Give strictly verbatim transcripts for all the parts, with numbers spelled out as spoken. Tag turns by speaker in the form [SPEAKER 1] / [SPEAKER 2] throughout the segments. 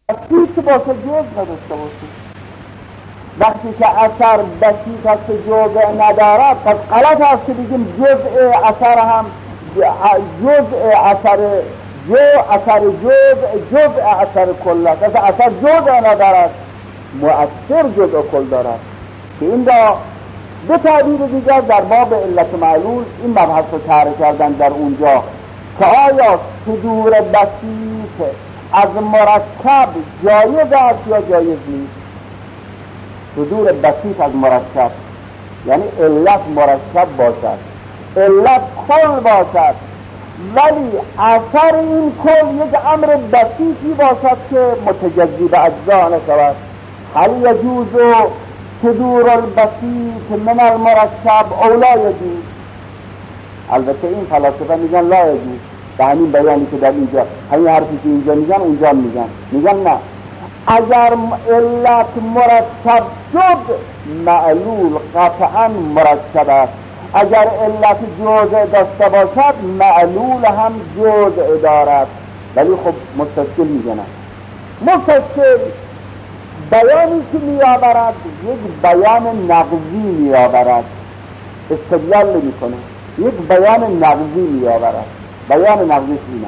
[SPEAKER 1] بسیط باشه جز نداشته باشه. وقتی که اثر بسیط هست جزء ندارد پس غلط هست که بگیم جزء اثر هم جزء اثر جو اثر جزء جزء اثر کل است. اثر جزء ندارد، مؤثر جزء کل دارد. که این را به تعبیر دیگر در باب علت معلول این مبحث رو طرح کردن در اونجا که آیا صدور بسیط از مرکب جایز است یا جایز نیست. صدور بسیط از مرکب یعنی علت مرکب باشد، علت کل باشد، ولی اثر این کل یک امر بسیطی باشد که متجزی به اجزا نشود. هل یجوز صدور البسیط من المرکب او لا یجوز؟ البته این فلاسفه میگن لا یجوز. به همین بیانی که در اینجا همین حرفی که اینجا میگن اونجا میگن میگن نه، اگر علت مرکب شد معلول قطعا مرکب است. اگر علت جزء داشته باشد معلول هم جزء دارد. ولی خب مستشکل میگن مستشکل بیانی که میآورد یک بیان نقضی میآورد، استدلال نمیکنه، یک بیان نقضی میآورد. بیان نقضی اینه،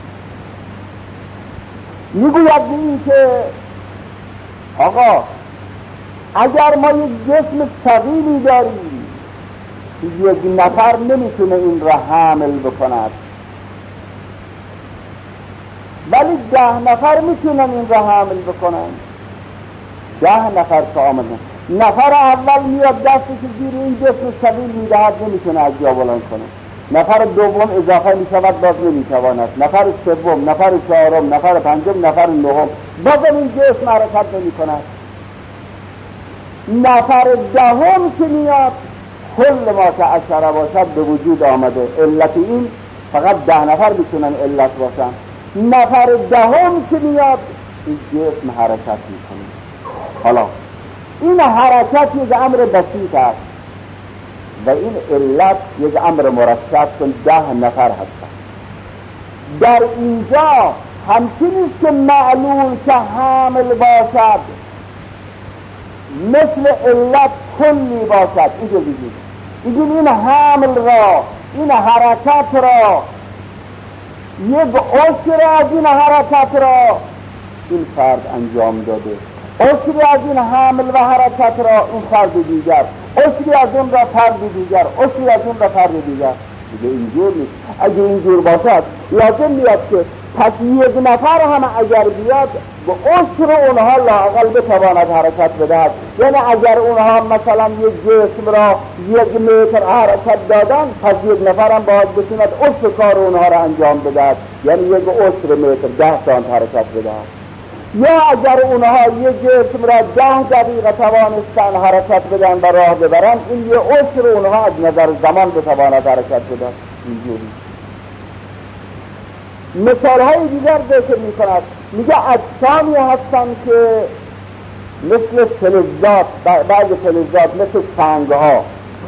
[SPEAKER 1] میگوید این که آقا اگر ما یک جسم ثقیلی داریم یک نفر نمیتونه این را حمل بکند، ولی ده نفر میتونن این را حمل بکنن. ده نفر که آمدن، نفر اول میاد دستش زیر این جسم ثقیل میدهد نمیتونه از جا بلند کنه، نفر دوم اضافه میشود باز نمیتواند، نفر سوم، نفر چهارم، نفر پنجم، نفر نهم بازم این جسم حرکت نمیکند. نفر دهم که میاد کل ما که عشره باشد به وجود آمده. علت این فقط ده نفر میتونن علت باشن. نفر دهم که میاد این جسم حرکت میکنه. حالا این حرکت یک امر بسیط است و این علت یک امر مرکب که ده نفر هستن. در اینجا همچنین که معلول که حامل باشد مثل علت کلی باشد. اینجا بگید بگید این حمل را، این حرکت را، یک عشر از این حرکت را این فرد انجام داده، عشر از این حمل و حرکت را این فرد دیگر، عشر از اون را فرد دیگر، عشر از اون را فرد دیگر. دیگه اینجور نیست. اگه اینجور باشد لازم میاد که پس یک نفر هم اگر بیاد به عشر اونها لااقل بتواند حرکت بدهد. یعنی اگر اونها مثلا یک جسم را یک متر حرکت دادن پس یک نفر هم باید بتواند عشر کار اونها را انجام بدهد، یعنی یک عشر متر ده سانت حرکت بدهد. یا اگر اونها یک جسم را ده دقیقه توانستن حرکت بدن و راه ببرن این یه عشر اونها از نظر زمان بتواند حرکت بدن. اینجوری مثال های دیگر ذکر می کند، میگه اجسامی هستن که مثل فلزات، بعض فلزات مثل سنگ ها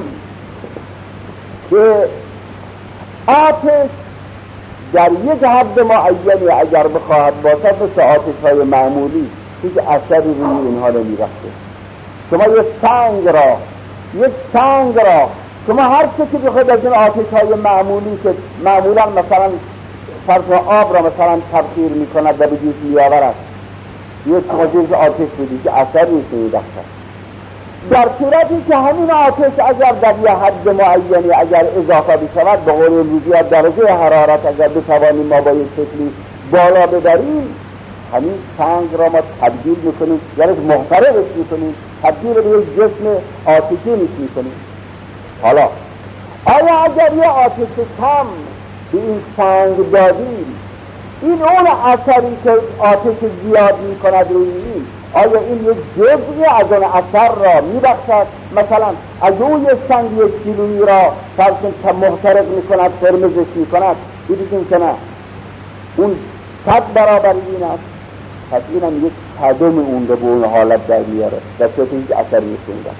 [SPEAKER 1] که آتش در یک حد معینی اگر بخواهد باشد مثل آتش های معمولی هیچ اثری روی اینها نمی‌رفته. شما یک سنگ را یک سنگ را شما هر چه که بخواهد از این آتش های معمولی که معمولا مثلا فرض آب را مثلا تبخیر می‌کند و به جوش می‌آورد یک موجود آتش بودی که اثری نیست می‌دهد. در صورتی که همین آتش اگر در یه حد معینی اگر اضافه بشود به قول امروزی درجه حرارت اگر بتوانیم ما با یک شکلی بالا ببریم همین سنگ را ما تبدیل میکنیم، یعنی محترقش میکنیم، تبدیل به یک جسم آتشی میکنیم. حالا آیا اگر یه آتش کم به این سنگ دادیم این اون اثری که آتش زیاد میکند روی این آیا این یک جزئی از اون اثر را میبخشد؟ مثلا از اون یک سنگ یک کیلویی را فرضاً که محترق میکند فرمزش میکند دیدیم که نه اون صد برابر این است، پس این هم یک صدم اون رو به اون حالت در میاره در صورت هیچ اثر میکنده.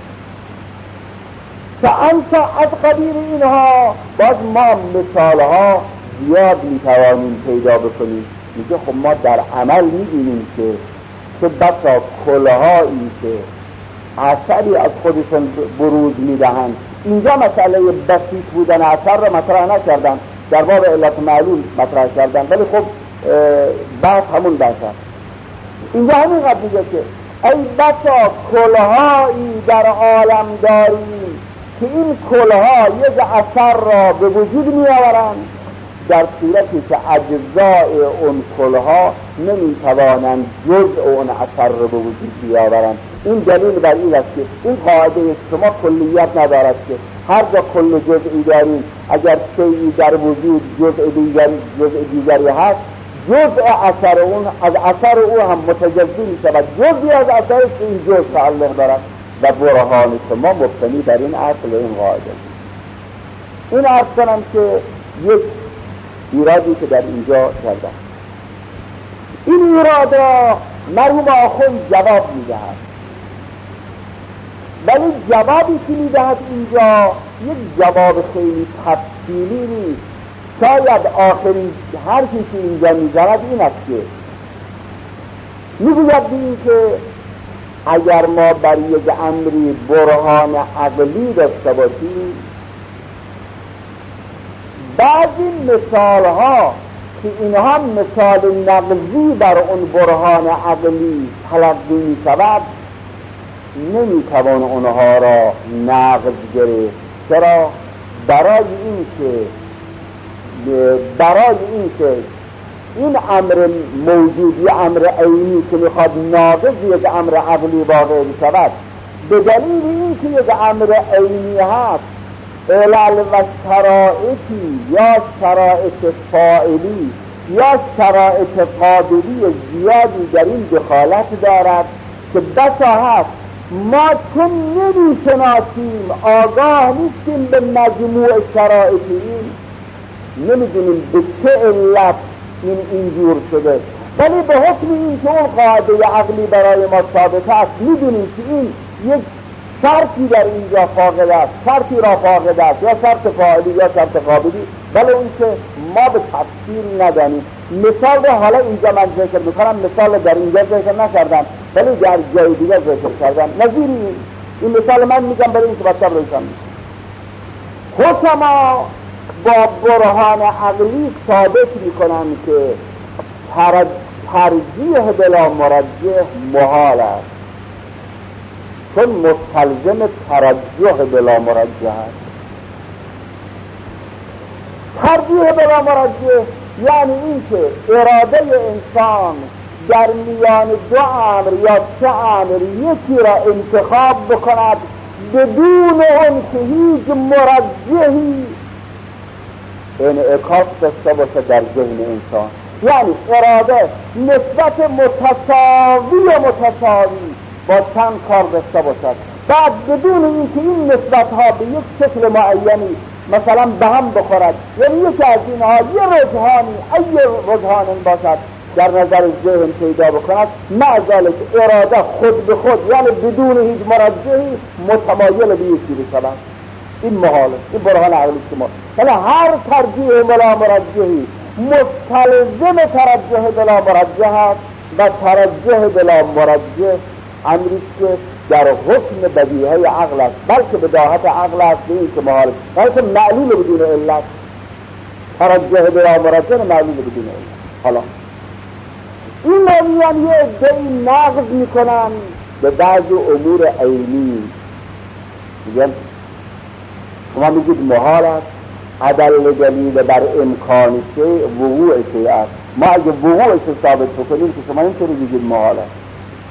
[SPEAKER 1] فانتا از قبیل اینها باز ما مثالها زیاد میتوانیم پیدا بکنیم. میگه خب ما در عمل میبینیم که که بسا کلهایی که اثری از خودشون بروز میدهند. اینجا مسئله بسیط بودن اثر را مطرح نکردن، در باب علت معلول مطرح کردن، ولی خب بحث همون بحث هست. اینجا همین قد میگه که ای بسا کلهایی در عالم داریم که این کلها یک اثر را به وجود می آورند، در صورتی که اجزای اون کلها نمی توانند جزء اون اثر را به وجود بیاورند. این دلیل بر این است که این قاعده شما کلیت ندارد که هر جا کل جزئی داریم، اگر شیئی در وجود جزء دیگری جزء دیگری هست، جزء اثر اون از اثر او هم متجزی می شود، جزئی از اثر این جزء تعلق دارد و برهان شما مبتنی بر این اصل این قاعده. این عرض کنم که یک ایرادی که در اینجا کردم، این ایراد را مرحوم آخوند جواب میدهد، ولی جوابی که میدهد اینجا یک جواب خیلی تفصیلی نیست. شاید آخرین حرفی که اینجا میزند این است که میگوید این که اگر ما بر یک امری برهان عقلی داشته باشیم، بعضی مثال ها که اینها مثال نقضی بر اون برهان عقلی تلقی می شود، نمی توان اونها را نقض گرفت. چرا؟ برای این که برای این که این امر موجودی، امر عینی که میخواد ناقض یک امر عقلی واقع شود، به دلیل این که یک امر عینی هست، علل و شرائطی یا شرائط فاعلی یا شرائط قابلی زیادی در این دخالت دارد که بسا هست ما چون نمیشناسیم، آگاه نیستیم به مجموع شرائط این، نمیدونیم به چه علت این اینجور شده، ولی به حکم این که اون قاعده عقلی برای ما ثابت است، میدونیم که این یک شرطی در اینجا فاقد است، شرطی را فاقد است، یا شرط فاعلی یا شرط قابلی، ولی اون که ما به تفصیل ندانیم. مثال رو حالا اینجا من ذکر میکنم، مثال در اینجا ذکر نکردم ولی در جای دیگه ذکر کردم. نظیر این مثال من میگم برای اینکه بطور روشن میشه. حکما با برهان عقلی ثابت میکنن که ترجیح بلا مرجح محال است، چون مستلزم ترجح بلا مرجح است. ترجیح بلا مرجح یعنی این که اراده انسان در میان دو امر یا سه امر یکی را انتخاب بکند بدون اون که هیچ مرجحی انعکاس داشته باشه در ذهن انسان، یعنی اراده نسبت متساوی و متساوی با چند کار داشته باشد، بعد بدون اینکه این نسبت ها به یک شکل معینی مثلا به هم بخورد، یعنی یکی از اینها یه رجحانی ای رجحان باشد در نظر ذهن پیدا بکند، معذالک اراده خود به خود یعنی بدون هیچ مرجحی متمایل به یکی بشود. این محاله، این برهان عقلی شما. ولی هر ترجیح بلا مرجحی مستلزم ترجیح بلا مرجح است و ترجیح بلا مرجح امری که در حکم بدیهه عقل است، بلکه بداهت عقل است، به این که محال، بلکه معلول بدون علت. ترجیح بلا مرجح معلول بدون علت. حالا این مویان یه عده‌ای نقض میکنن به بعض امور عینی، میگن شما میگید محال است، عدل دلیل بر امکان شیء وقوع شیء است. ما اگه وقوعش ثابت بکنیم که شما اینطوری میگید محال است.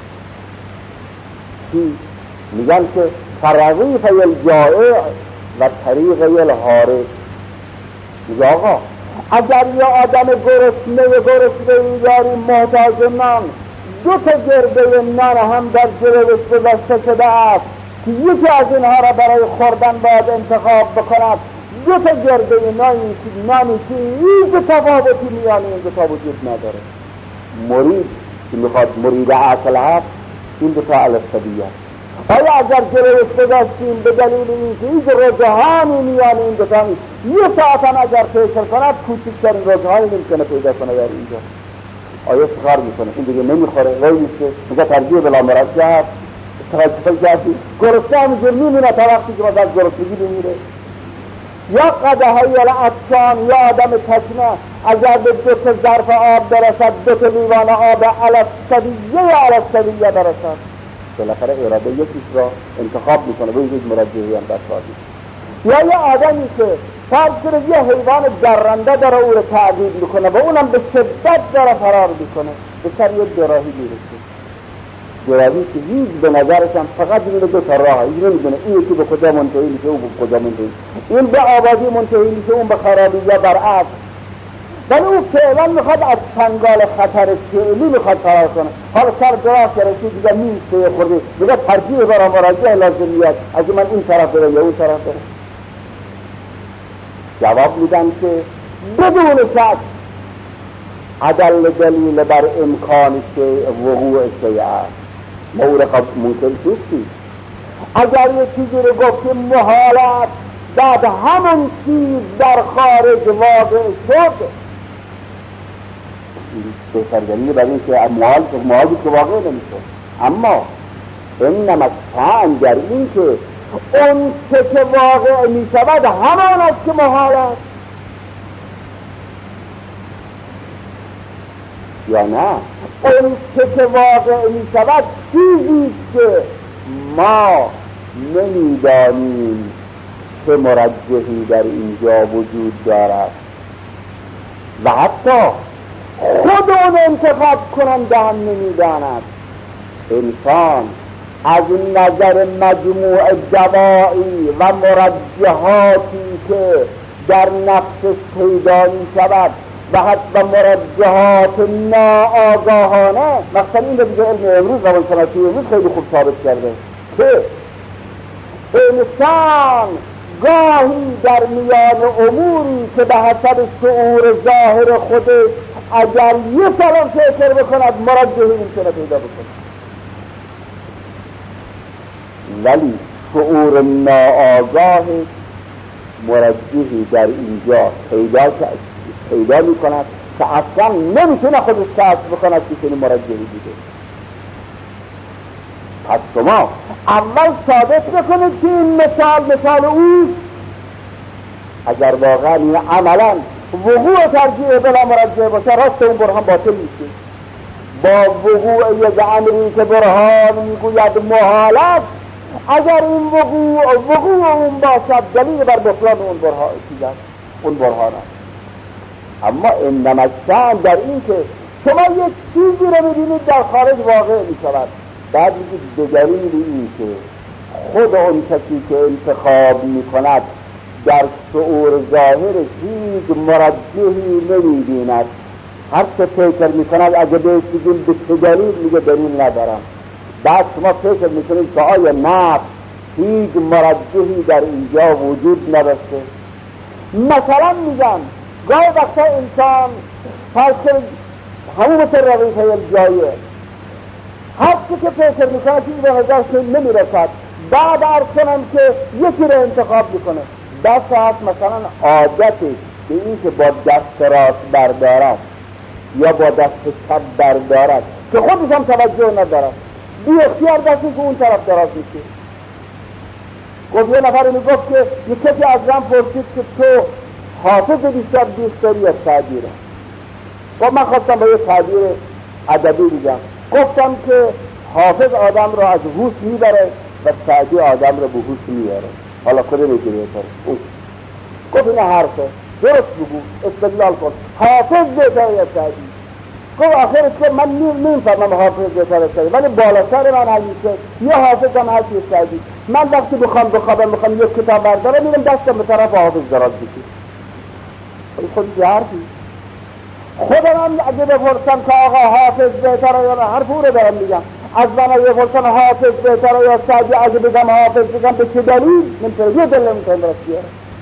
[SPEAKER 1] چی؟ میگن که طریق الجائع و طریق الحارس. میگه آقا اگر یه آدم گرسنه و گرسنه داریم محتاج نان، دو تا گرده نان هم در جلوش گذاشته شده است که یکی از اینها را برای خوردن باید انتخاب بکند، دو تا گرده نانی که نانی که هیچ تفاوتی میان این دو تا وجود نداره. مرید که میخواد مرید عقل هست، این دو تا علصبیه. آیا اگر جلوش گذاشتیم به دلیل اینکه هیچ رجحانی میان این دو تا نیست، یه ساعت هم اگر فکر کند کوچکترین رجحانی نمیتونه پیدا کنه در اینجا. آیا سخار میکنه، این دیگه نمیخوره، وای نیسته، میگه ترجیح بلا مرجع هست، استخار کردی، گرسنه همینجور میمونه تا وقتی که مثلا گرسنگی بمیره. یا قدحی العطشان، یا آدم تشنه اگر به دو تا ظرف آب برسد، دو تا لیوان آب علالصبیه یا علالصبیه برسد، بالاخره اراده یکیش را انتخاب میکنه و یک مرجحی هم در کار نیست. یا یه آدمی که فرض کنه یه حیوان درنده داره او رو تعقیب میکنه و اونم به شدت داره فرار میکنه، به سر یه دوراهی میرسه، دوراهی که هیچ به نظرش هم فقط میبینه دو تا راه، هیچ نمیدونه این یکی به کجا منتهی میشه، اون به کجا منتهی، این به آبادی منتهی میشه، اون به خرابی یا برعکس. ولی اون فعلا میخواد از چنگال خطر فعلی میخواد فرار کنه، حالا سر دراز رسید دیگه میسته خورده، دیگه ترجیح برای مراجعه لازمیت از من این طرف بره یا اون طرف بره. جواب میدن که بدون شک عدل دلیل بر امکان شیء وقوع شیء است، مورد ممکن چیزی اگر یه چیزی رو گفت محالت بعد همون چیز در خارج واقع شد، بهتر دلیل برای این که محال محالی که واقع نمیشه. اما انما شأن در این که اون چه که واقع می شود همان است که محال است یا نه، اون چه که واقع می شود چیزی که ما نمیدانیم که مرجحی در اینجا وجود دارد و حتی خود اون انتخاب کننده هم نمیداند. انسان از نظر مجموع دوائی و مرجحاتی که در نفسش پیدا می شود و حتی مرجحات ناآگاهانه، مثلا این دیگه علم امروز روانشناسی امروز خیلی خوب ثابت کرده که انسان گاهی در میان اموری که به حسب شعور ظاهر خودش اگر یه کلام فکر بکند مرجحی میتونه پیدا بکنه، ولی شعور ناآگاه مرجحی در اینجا پیدا پیدا میکند که اصلا نمیتونه خودش کشف بکند که چنین مرجحی بوده. پس شما اول ثابت بکنید که این مثال مثال اوست. اگر واقعا این عملا وقوع ترجیح بلا مرجح باشه، راست اون برهان باطل میشه. با وقوع یک امری که برهان میگوید محالت، اگر این وقوع وقوع اون باشد دلیل بر بطلان اون برهان چیزست، اون برهان است. اما انما شأن در این که شما یک چیزی رو میبینید در خارج واقع میشود، بعد میگید دگرین این که خود اون کسی که انتخاب میکند در شعور ظاهرش هیچ مرجحی نمیبیند، هر چه فکر میکند اگه بهش بگیم به چه دلیل میگه دلیل ندارم. بعد شما فکر میکنید که آیا نفس هیچ مرجحی در اینجا وجود نداشته. مثلا میگم گاهی وقتا انسان فرض کنید همون مثل رویه جایه، هر چی که فکر میکنه که این به نظرش نمیرسد، بعد عرض کنم که یکی رو انتخاب میکنه، دست هست مثلا عادتش به این که با دست راست بردارد یا با دست چپ بردارد که خودش هم توجه ندارد، بی اختیار دستی که اون طرف دراز میشه. گفت یه نفر اینو گفت که یه کسی از من پرسید که تو حافظ بیشتر دوست داری یا سعدی رو؟ گفت من خواستم با یه تعبیر ادبی بگم، گفتم که حافظ آدم رو از هوش میبره و سعدی آدم رو به هوش میاره. حالا کدوم یکی بهتره؟ اون گفت این حرفه، درست بگو، استدلال کن، حافظ بهتره یا سعدی؟ گفت آخرش که من نمیفهمم حافظ بهتره یا سعدی، ولی بالا سر من همیشه یه حافظ هم هست یه سعدی. من وقتی بخوام بخوابم میخوام یک کتاب بردارم میرم دستم به طرف حافظ دراز بکشم. خودی چه حرفی؟ خودم هم اگه بپرسم که آقا حافظ بهتره یا نه، حرف او رو دارم میگم. از من اگه بپرسم حافظ بهتره یا سعدی، اگه بگم حافظ بگم به چه دلیل؟ نمیتونه، یه دلیل نمیتونه برست بیاره.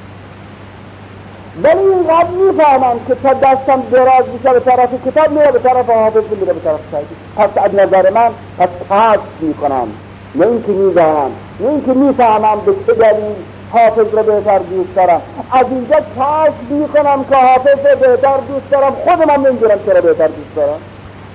[SPEAKER 1] ولی اینقدر میفهمم که تا دستم دراز میشه به طرف کتاب میره به طرف حافظ میره به طرف سعدی. پس از نظر من پس پاس میکنم، نه اینکه میدانم، نه اینکه میفهمم به چه دلیل حافظ رو بهتر دوست دارم. از اینجا کشف میکنم که حافظ رو بهتر دوست دارم، خودم هم نمیدونم چرا بهتر دوست دارم.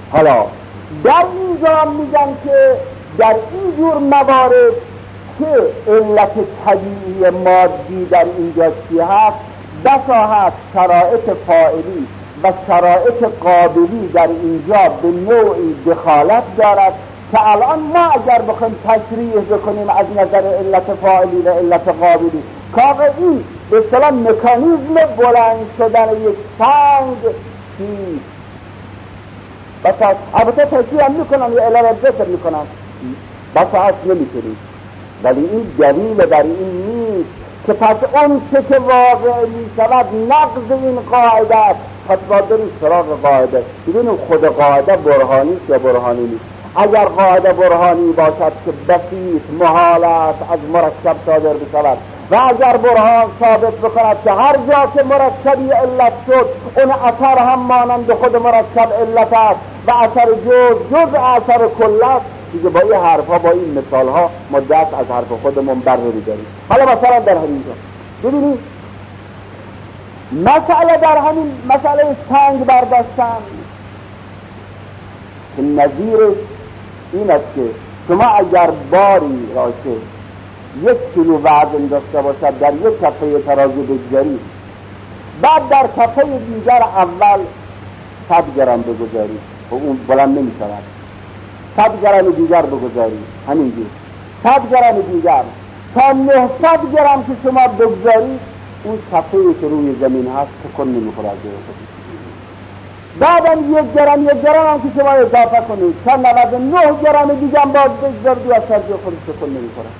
[SPEAKER 1] حالا در اینجا میگن که در این جور موارد که علت طبیعی مادی در اینجا چی هست، بسا هست شرایط فاعلی و شرایط قابلی در اینجا به نوعی دخالت دارد که الان ما اگر بخوایم تشریح بکنیم از نظر علت فاعلی و علت قابلی، که این به اصطلاح مکانیزم بلند شدن یک سنگ چیست، بسا البته تشریح هم میکنن یا علت ذکر میکنن، بسا هست نمیتونید، ولی این دلیل در این نیست که پس اون چه که واقع میشود نقض این قاعده است. پس باید بریم سراغ قاعده، ببینیم خود قاعده برهانی است یا برهانی نیست. اگر قاعده برهانی باشد که بسیط محال است از مرکب صادر بشود، و اگر برهان ثابت بکند که هر جا که مرکبی علت شد اون اثر هم مانند خود مرکب علت است و اثر جز جز اثر کل است، دیگه با این حرفها با این مثالها ما دست از حرف خودمون بر نمی‌داریم. حالا مثلا در همین جا ببینید مسئله در همین مسئله سنگ برداشتن که نظیرش این است که شما اگر باری را که یک کیلو وزن داشته باشد در یک کفه ترازو بگذارید، بعد در کفه دیگر اول صد گرم بگذارید و اون بلند نمی شود، صد گرم دیگر بگذارید همینجور، صد گرم دیگر تا نهصد گرم که شما بگذارید اون کفه‌ای که روی زمین هست تکون نمی‌خوره از جای خودش. بعدم یک گرم یک گرم هم که شما اضافه کنید تا نود و نه گرم دیگه هم باز بگذارید و از جای خودش تکون نمی‌خوره.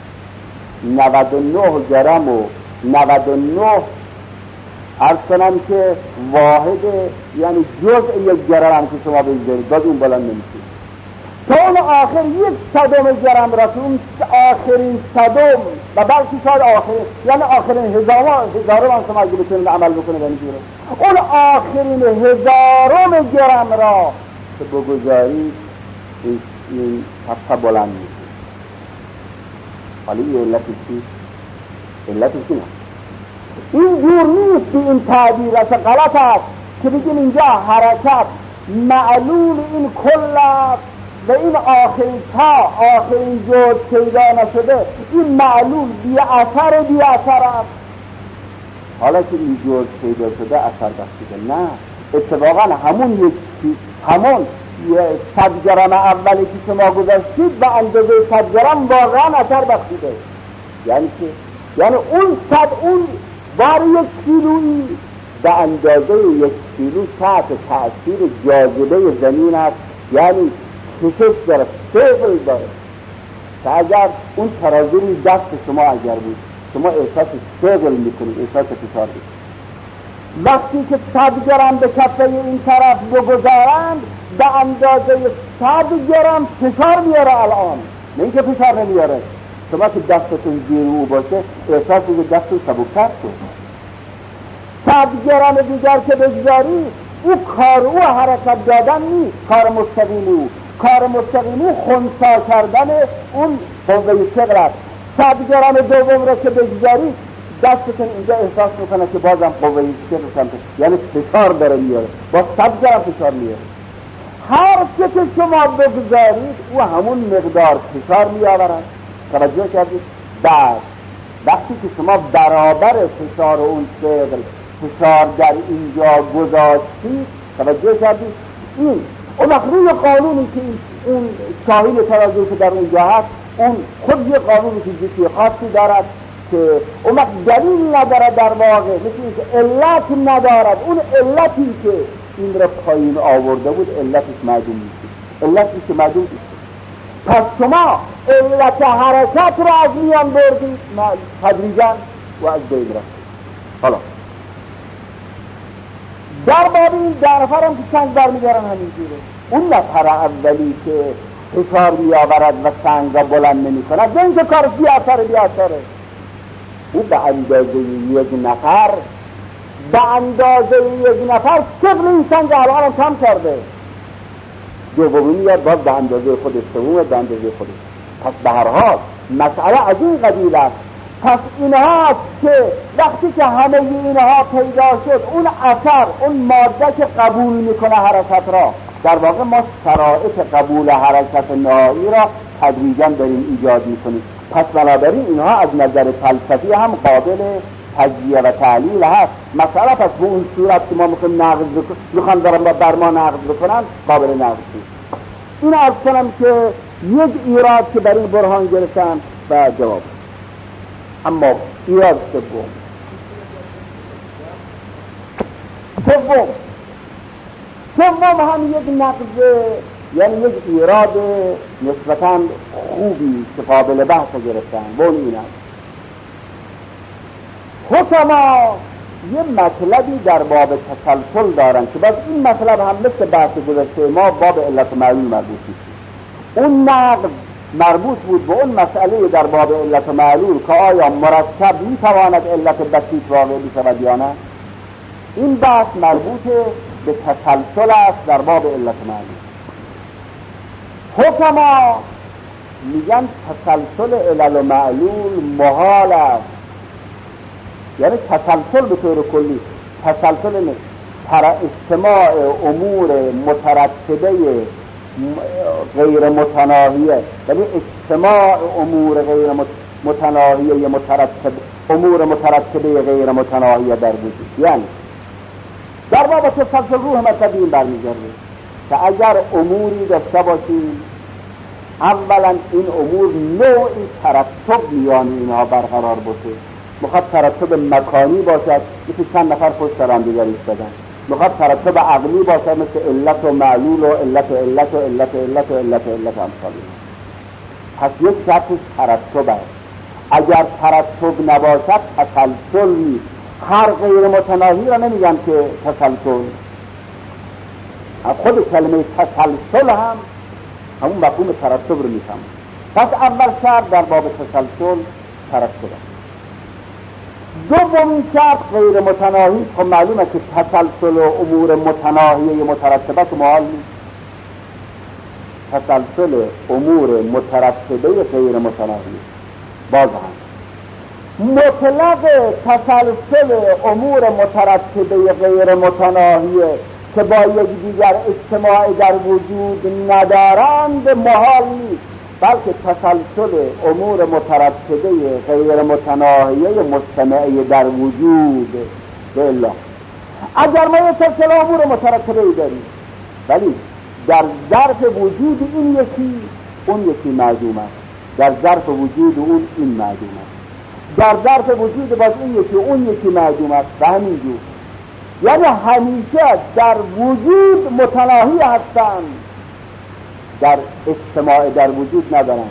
[SPEAKER 1] نود و نه گرم و نود و نه عرض کنم که واحد یعنی جزء یک گرم هم که شما بگذارید باز اون بلند نمیشه تا اون آخر یک صدم گرم را که اون آخرین صدم و بلکه شاید آخرین یعنی آخرین هزارم هزارم هم شما اگه بتونید عمل بکنه بنیجوره اون آخرین هزارم گرم را که بگذارید این حفظه بلند میشه. حالی یه علتی چی؟ علتی چی نه؟ این جور نیست که این تعبیر اصلا غلط است که بگیم اینجا حرکت معلول این کل است و این آخرین تا آخرین جز پیدا نشده این معلول بی اثر بی اثر است. حالا که این جز پیدا شده اثر بخشیده نه، اتفاقا همون یک همون صد گرم اولی که شما گذاشتید به اندازه صد گرم واقعا اثر بخشیده. یعنی که یعنی اون صد اون بار یک کیلویی به اندازه یک کیلو تحت تأثیر جاذبه زمین است، یعنی کشش داره، ثقل داره که اگر اون ترازوی دست شما اگر بود شما احساس ثقل میکنید، احساس فشار میکنید. وقتی که صد گرم به کفه این طرف بگذارند به اندازه صد گرم فشار میاره الان، نه اینکه فشار نمیاره. شما که دستتون زیر او باشه احساس میکنید دستتون سبکتر شد. صد گرم دیگر که بگذاری او کار او حرکت دادن نیست، کار مستقیم او کار مستقیم او خنثی کردن اون قوه ثقل است. صد گرم دوم را که بگذاری دستتون اینجا احساس میکنه که بازم قوه ثقل سمت یعنی فشار داره میاره، با صد گرم فشار میاره. هر چه که شما بگذارید او همون مقدار فشار میآورد. توجه کردید؟ بعد وقتی که شما برابر فشار اون ثقل فشار در اینجا گذاشتید، توجه کردید؟ این اون وقت روی قانونی که اون ساحل ترازو که در اونجا هست اون خود یه قانون فیزیکی خاصی دارد که اون وقت دلیل نداره در واقع، مثل این که علت ندارد. اون علتی که این را پایین آورده بود علتش معدوم میشه، علتی که معدوم میشه. پس شما علت حرکت را از میان بردید تدریجاً و از بین رفت. حالا در باب این درفر هم که سنگ برمیدارن همینجوره. اون نفر اولی که فشار میآورد و سنگ را بلند نمی کند به اینکه کار بی اثر بی اثره، او به اندازه یک نفر به اندازه یک نفر ثقل این سنگ الان هم کم کرده، دومی میاد باز به اندازه خودش، سوم به اندازه خودش. پس به هر حال مسئله از این قبیل است. پس اینها که وقتی که همه اینها پیدا شد اون اثر اون ماده که قبول میکنه حرکت را در واقع ما شرایط قبول حرکت نهایی را تدریجاً داریم ایجاد میکنیم. پس بنابراین اینها از نظر فلسفی هم قابل تجزیه و تحلیل هست. مثلا پس به اون صورت که ما میخوایم نقض بکنیم، میخوام دارم بر ما نقض بکنن، قابل نقض نیست. این عرض کنم که یک ایراد که برای برهان گرفتن و جواب. اما ایراد سوم سوم سوم هم یک نقض، یعنی یک ایراد نسبتاً خوبی که قابل بحث گرفتن. بون این است حکما یه مطلبی در باب تسلسل دارن که باز این مطلب هم مثل بحث گذشته ما باب علت و معلول مربوط میشه. اون نقض مربوط بود به اون مسئله در باب علت و معلول که آیا مرکب میتواند علت بسیط واقع بشود یا نه. این بحث مربوط به تسلسل است در باب علت و معلول. حکما میگن تسلسل علل و معلول محال است، یعنی تسلسل به طور کلی، تسلسل نه تر اجتماع امور مترتبه غیر متناهیه، یعنی اجتماع امور غیر متناهیه مترتب امور مترتبه غیر متناهیه در وجود. یعنی در باب تسلسل روح مطلبی این برمیگرده که اگر اموری داشته باشیم، اولا این امور نوعی ترتب میان اینها برقرار باشه. میخواد ترتب مکانی باشد، مثل چند نفر پشت سر هم دیگر ایستادن. میخواد ترتب عقلی باشد، مثل علت و معلول و علت و علت و علت و علت و علت و علت و امثال. پس یک شرطش ترتب است. اگر ترتب نباشد تسلسل نیست. هر غیر متناهی را نمیگن که تسلسل. خود کلمه تسلسل هم همون مفهوم ترتب رو میفهمه. پس اول شرط در باب تسلسل ترتب است. دومین شرط غیر متناهی، خب معلومه که تسلسل و امور متناهیه مترتبه که محال نیست. تسلسل امور مترتبه غیر متناهی باز هم مطلق تسلسل امور مترتبه غیر متناهیه که با یک دیگر اجتماع در وجود ندارند محال نیست، بلکه تسلسل امور مترتبه غیر متناهیه مجتمعی در وجود بالله. اگر ما یک سلسله امور مترتبه داریم ولی در ظرف وجود این یکی اون یکی معدوم است، در ظرف وجود اون این معدوم است، در ظرف وجود باز این یکی اون یکی معدوم است و همینجور. یعنی همیشه در وجود متناهی هستند، در اجتماع در وجود ندارند.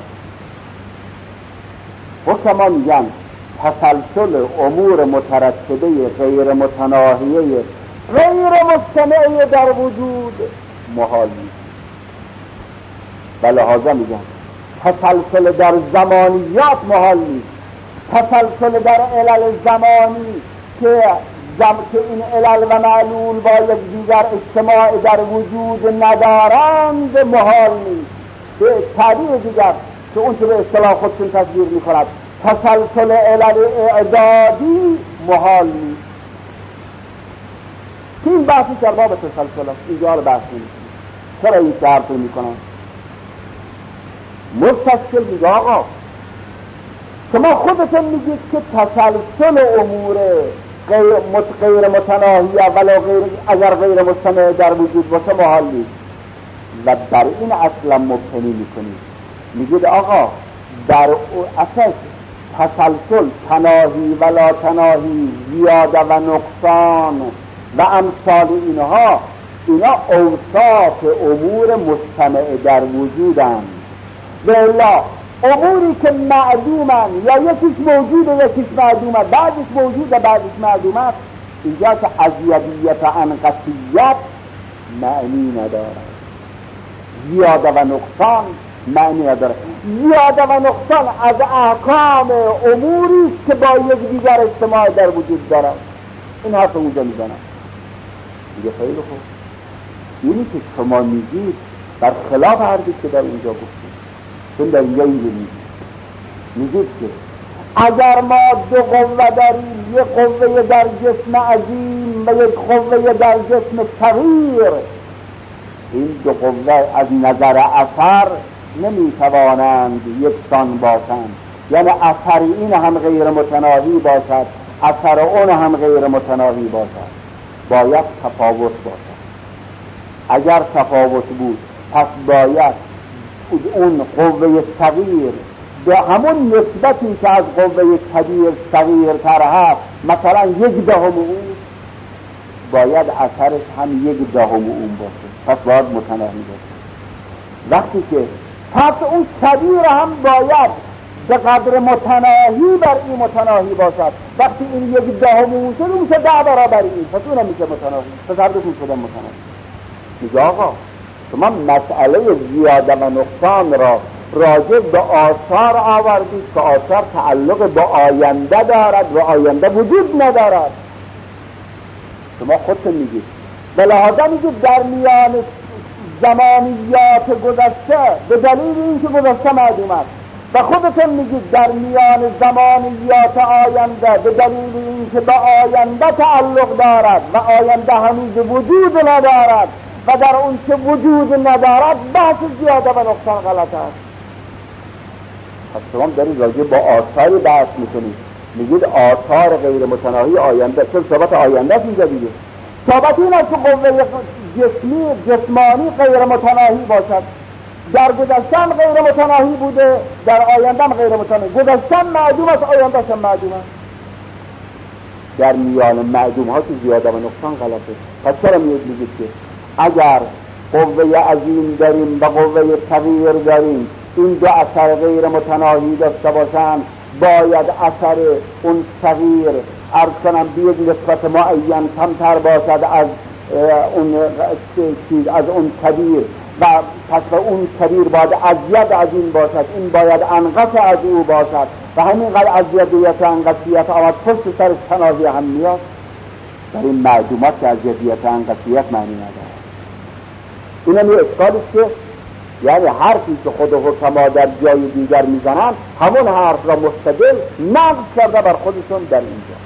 [SPEAKER 1] حکما میگن تسلسل امور مترتبه غیر متناهیه غیر مجتمعی در وجود محال نیست. و لحاظا میگن تسلسل در زمانیات محال نیست. تسلسل در علل زمانی که زم که این علل و معلول با یک دیگر اجتماع در وجود ندارند محال نیست. به تعبیر دیگر که اون که به اصطلاح خودشون تصویر می‌کند تسلسل علل اعدادی محال نیست. این بحثی در باب تسلسل است، اینجا رو بحث نمی‌کنم. چرا این شرط رو می‌کنم؟ مستشکل میگه آقا شما خودتون میگید که تسلسل امور غیر, مت... غیر متناهیه ولی غیر... اگر غیر مجتمع در وجود باشه محال نیست و بر این اصلا مبتنی میکنید. میگید آقا در اساس تسلسل تناهی ولا تناهی زیاده و نقصان و امثال اینها اینا اوصاف امور مجتمع در وجودند. بالله اموری که معدومن یا یکیش موجود و یکیش معدومه، بعدش موجود و بعدش معدومه، اینجا که ازیدیت و انقصیت معنی نداره، زیاده و نقصان معنی نداره. زیاده و نقصان از احکام اموری که با یک دیگر اجتماع در وجود داره. این حرف اونجا میزنم. میگه خیلی خوب، اینی که شما میگید در خلاف حرفی که در اینجا گفتید. چون در اینجا اینجا میگید میگید که اگر ما دو قوه داریم، یک قوه در جسم عظیم و یک قوه در جسم صغیر، این دو قوه از نظر اثر نمیتوانند یکسان باشند، یعنی اثر این هم غیر متناهی باشد، اثر اون هم غیر متناهی باشد، باید تفاوت باشد. اگر تفاوت بود پس باید اون قوه صغیر به همون نسبتی که از قوه کبیر صغیرتر هست، مثلا یک دهم اون، باید اثرش هم یک دهم اون باشه، پس باید متناهی باشه. وقتی که پس اون کبیر هم باید به قدر متناهی بر این متناهی باشد. وقتی این یک دهم اون شد، اون میشه ده برابر این، پس اونم میشه متناهی، پس هر دوتون شده متناهی. میگه آقا شما مسئله زیاده و نقصان را راجع به آثار آوردید که آثار تعلق به آینده دارد و آینده وجود ندارد. شما خودتون میگید به لحاظا میگید در میان زمانیات گذشته به دلیل اینکه گذشته معدوم است، و خودتون میگید در میان زمانیات آینده به دلیل اینکه به آینده تعلق دارد و آینده هنوز وجود ندارد و در اون که وجود ندارد بحث زیاده و نقصان غلط است. پس شما دارید راجع با آثاری بحث میکنید، میگید آثار غیر متناهی آینده، چون ثابت آینده است اینجا دیگه. ثابت این است که قوه جسمی جسمانی غیر متناهی باشد، در گذشتن غیر متناهی بوده، در آینده غیر متناهی. گذشتن معدوم است، آینده هم معدوم است. در میان معدوم ها که زیاده و نقصان غلطه. پس چرا میگید میگید که اگر قوه عظیم داریم و قوه صغیر داریم، این دو اثر غیر متناهی داشته باشند، باید اثر اون صغیر عرض کنم به یک نسبت معین کمتر باشد از اون چیز، از اون کبیر، و پس اون کبیر باید ازید از این باشد، این باید انقص از او باشد، و همینقدر ازیدیت و انقصیت آمد پشت سر تناهی هم میاد. در این معدومات که ازیدیت و انقصیت معنی نداره. این هم یه اشکالی است که یعنی حرفی که خود حکما در جای دیگر میزنن همون حرف را مستدل نقض کرده بر خودشون در اینجا.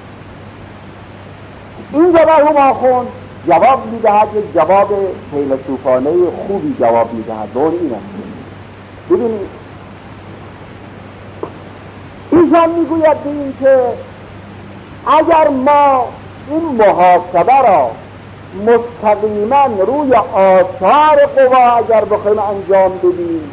[SPEAKER 1] اینجا مرحوم آخوند جواب میدهد، یک جواب فیلسوفانه خوبی جواب میدهد. دور این است، ببینید ایشان میگوید به این که اگر ما این محاسبه را مستقیما روی آثار قوا اگر بخوایم انجام بدیم،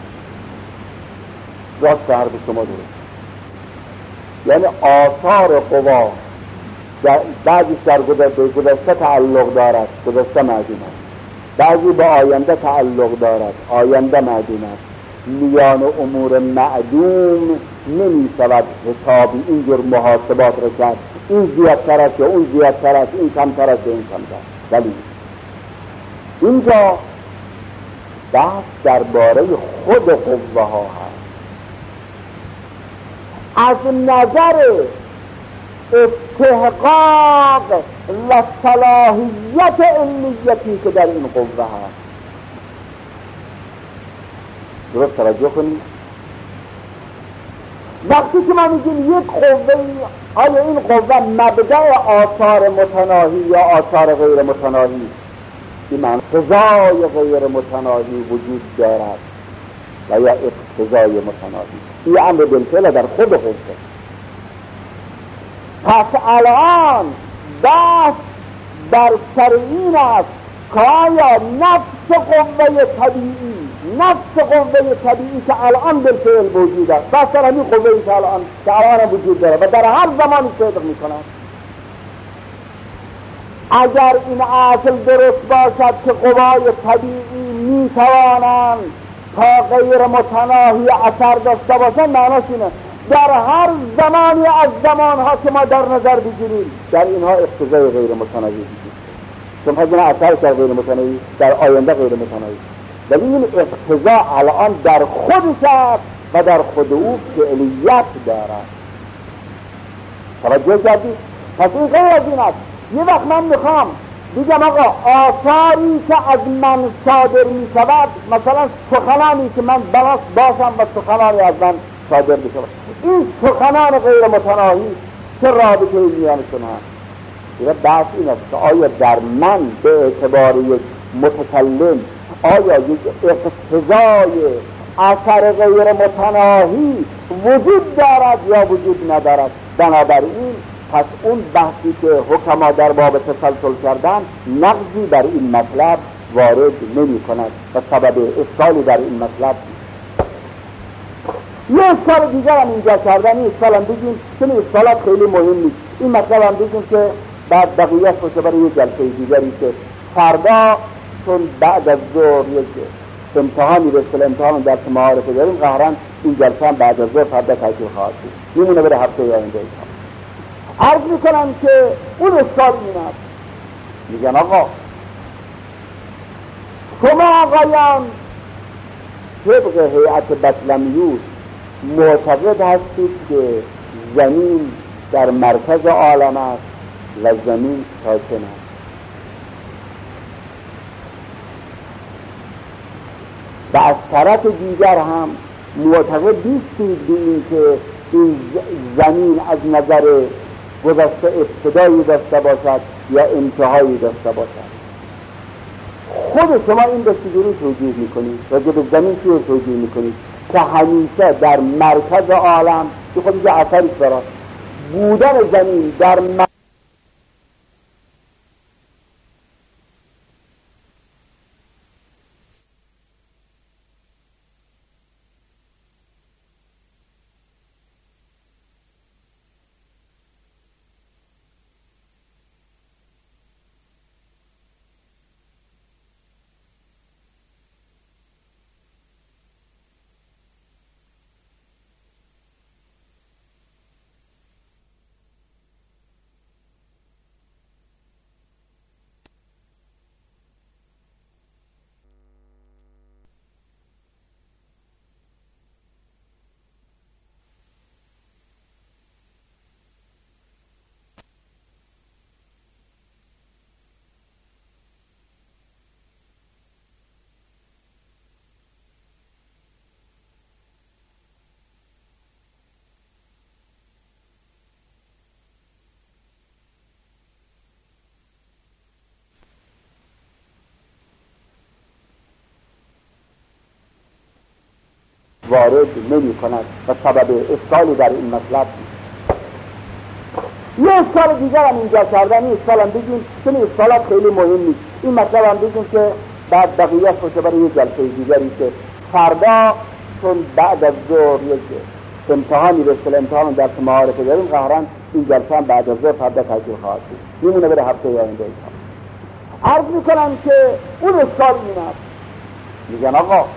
[SPEAKER 1] راست حرف شما درست، یعنی آثار قوا بعضی در گذشته تعلق دارد، گذشته معدوم است، بعضی به آینده تعلق دارد، آینده معدوم است. میان امور معدوم نمی شود حسابی اینجور محاسبات را کرد، این زیادتر است یا اون زیادتر است، این کمتر است یا این کمتر است. ولی اینجا بحث درباره خود قوه ها هست. از نظر استحقاق و صلاحیت علمیتی که در این قوه هست، درست توجه کنید. وقتی که ما میگیم یک قوه، آیا این قوه مبدأ آثار متناهی یا آثار غیر متناهی؟ این معنی اقتضای غیر متناهی وجود دارد و یا اقتضای متناهی. این امر بالفعل در خود قوه. پس الان بحث بر سر این است که آیا نفس قوه طبیعی، نفس قوه طبیعی که الان بالفعل وجود است، بس در همین قوهی که الان که الان وجود داره و در هر زمانی صدق میکنه، اگر این اصل درست باشد که قوای طبیعی میتوانند تا غیر متناهی اثر داشته باشند، معناش اینه در هر زمانی از زمانها که ما در نظر بگیریم در اینها اقتضای غیر متناهی وجود، چون هزینه اثر در غیر متناهی در آینده غیر متناهی، ولی این اقتضا الان در خودش است و در خود او فعلیت دارد. توجه کردید؟ پس این غیر از این است. یه وقت من میخوام بگم آقا آثاری که از من صادر می شود، مثلا سخنانی که من بلاس باشم و سخنانی از من صادر می شود، این سخنان غیر متناهی چه رابطه میانشون هست؟ یه بحث این است که آیا در من به اعتبار یک متکلم آیا یک اقتضای اثر غیر متناهی وجود دارد یا وجود ندارد؟ بنابراین پس اون بحثی که حکما در باب تسلسل کردن نقضی بر این مطلب وارد نمی کند و سبب اشکالی در این مطلب یه اشکال دیگر هم اینجا کردن. این اشکال هم بگیم چون اشکالات خیلی مهم نیست. این مطلب هم بگیم که بعد بقیه‌اش باشه برای یه جلسه دیگری که فردا چون بعد از ظهر یک امتحانی به اصطلاح امتحان در معارفه داریم، قهرن این جلسه هم بعد از ظهر فردا تشکیل خواهد شد، میمونه برای هفته آینده. عرض میکنم که اون اشکال این است، میگن آقا شما آقایان طبق هیئت بطلمیوس معتقد هستید که زمین در مرکز عالم است و زمین ساکن است. و از طرف دیگر هم معتقد نیستید به این که این زمین از نظر گذشته ابتدایی داشته باشد یا انتهایی داشته باشد. خود شما این به چجوری توجیه میکنید؟ راجع به زمین چی توجیه میکنید؟ که همیشه در مرکز عالم، که خود اینجا اثری داره، بودن زمین در مرکز وارد نمی کند و سبب اشکالی در این مطلب نیست. یه اشکال دیگر هم اینجا کردن. این اشکال هم بگیم چون اشکالات خیلی مهم نیست. این مطلب هم بگیم که بعد بقیه‌اش باشه برای یه جلسه دیگری که فردا چون بعد از ظهر یک امتحانی به اصطلاح امتحان در معارفه داریم، قهرن این جلسه هم بعد از ظهر فردا تشکیل خواهد شد، میمونه برای هفته آینده. عرض میکنم که اون اشکال این است، میگن آقا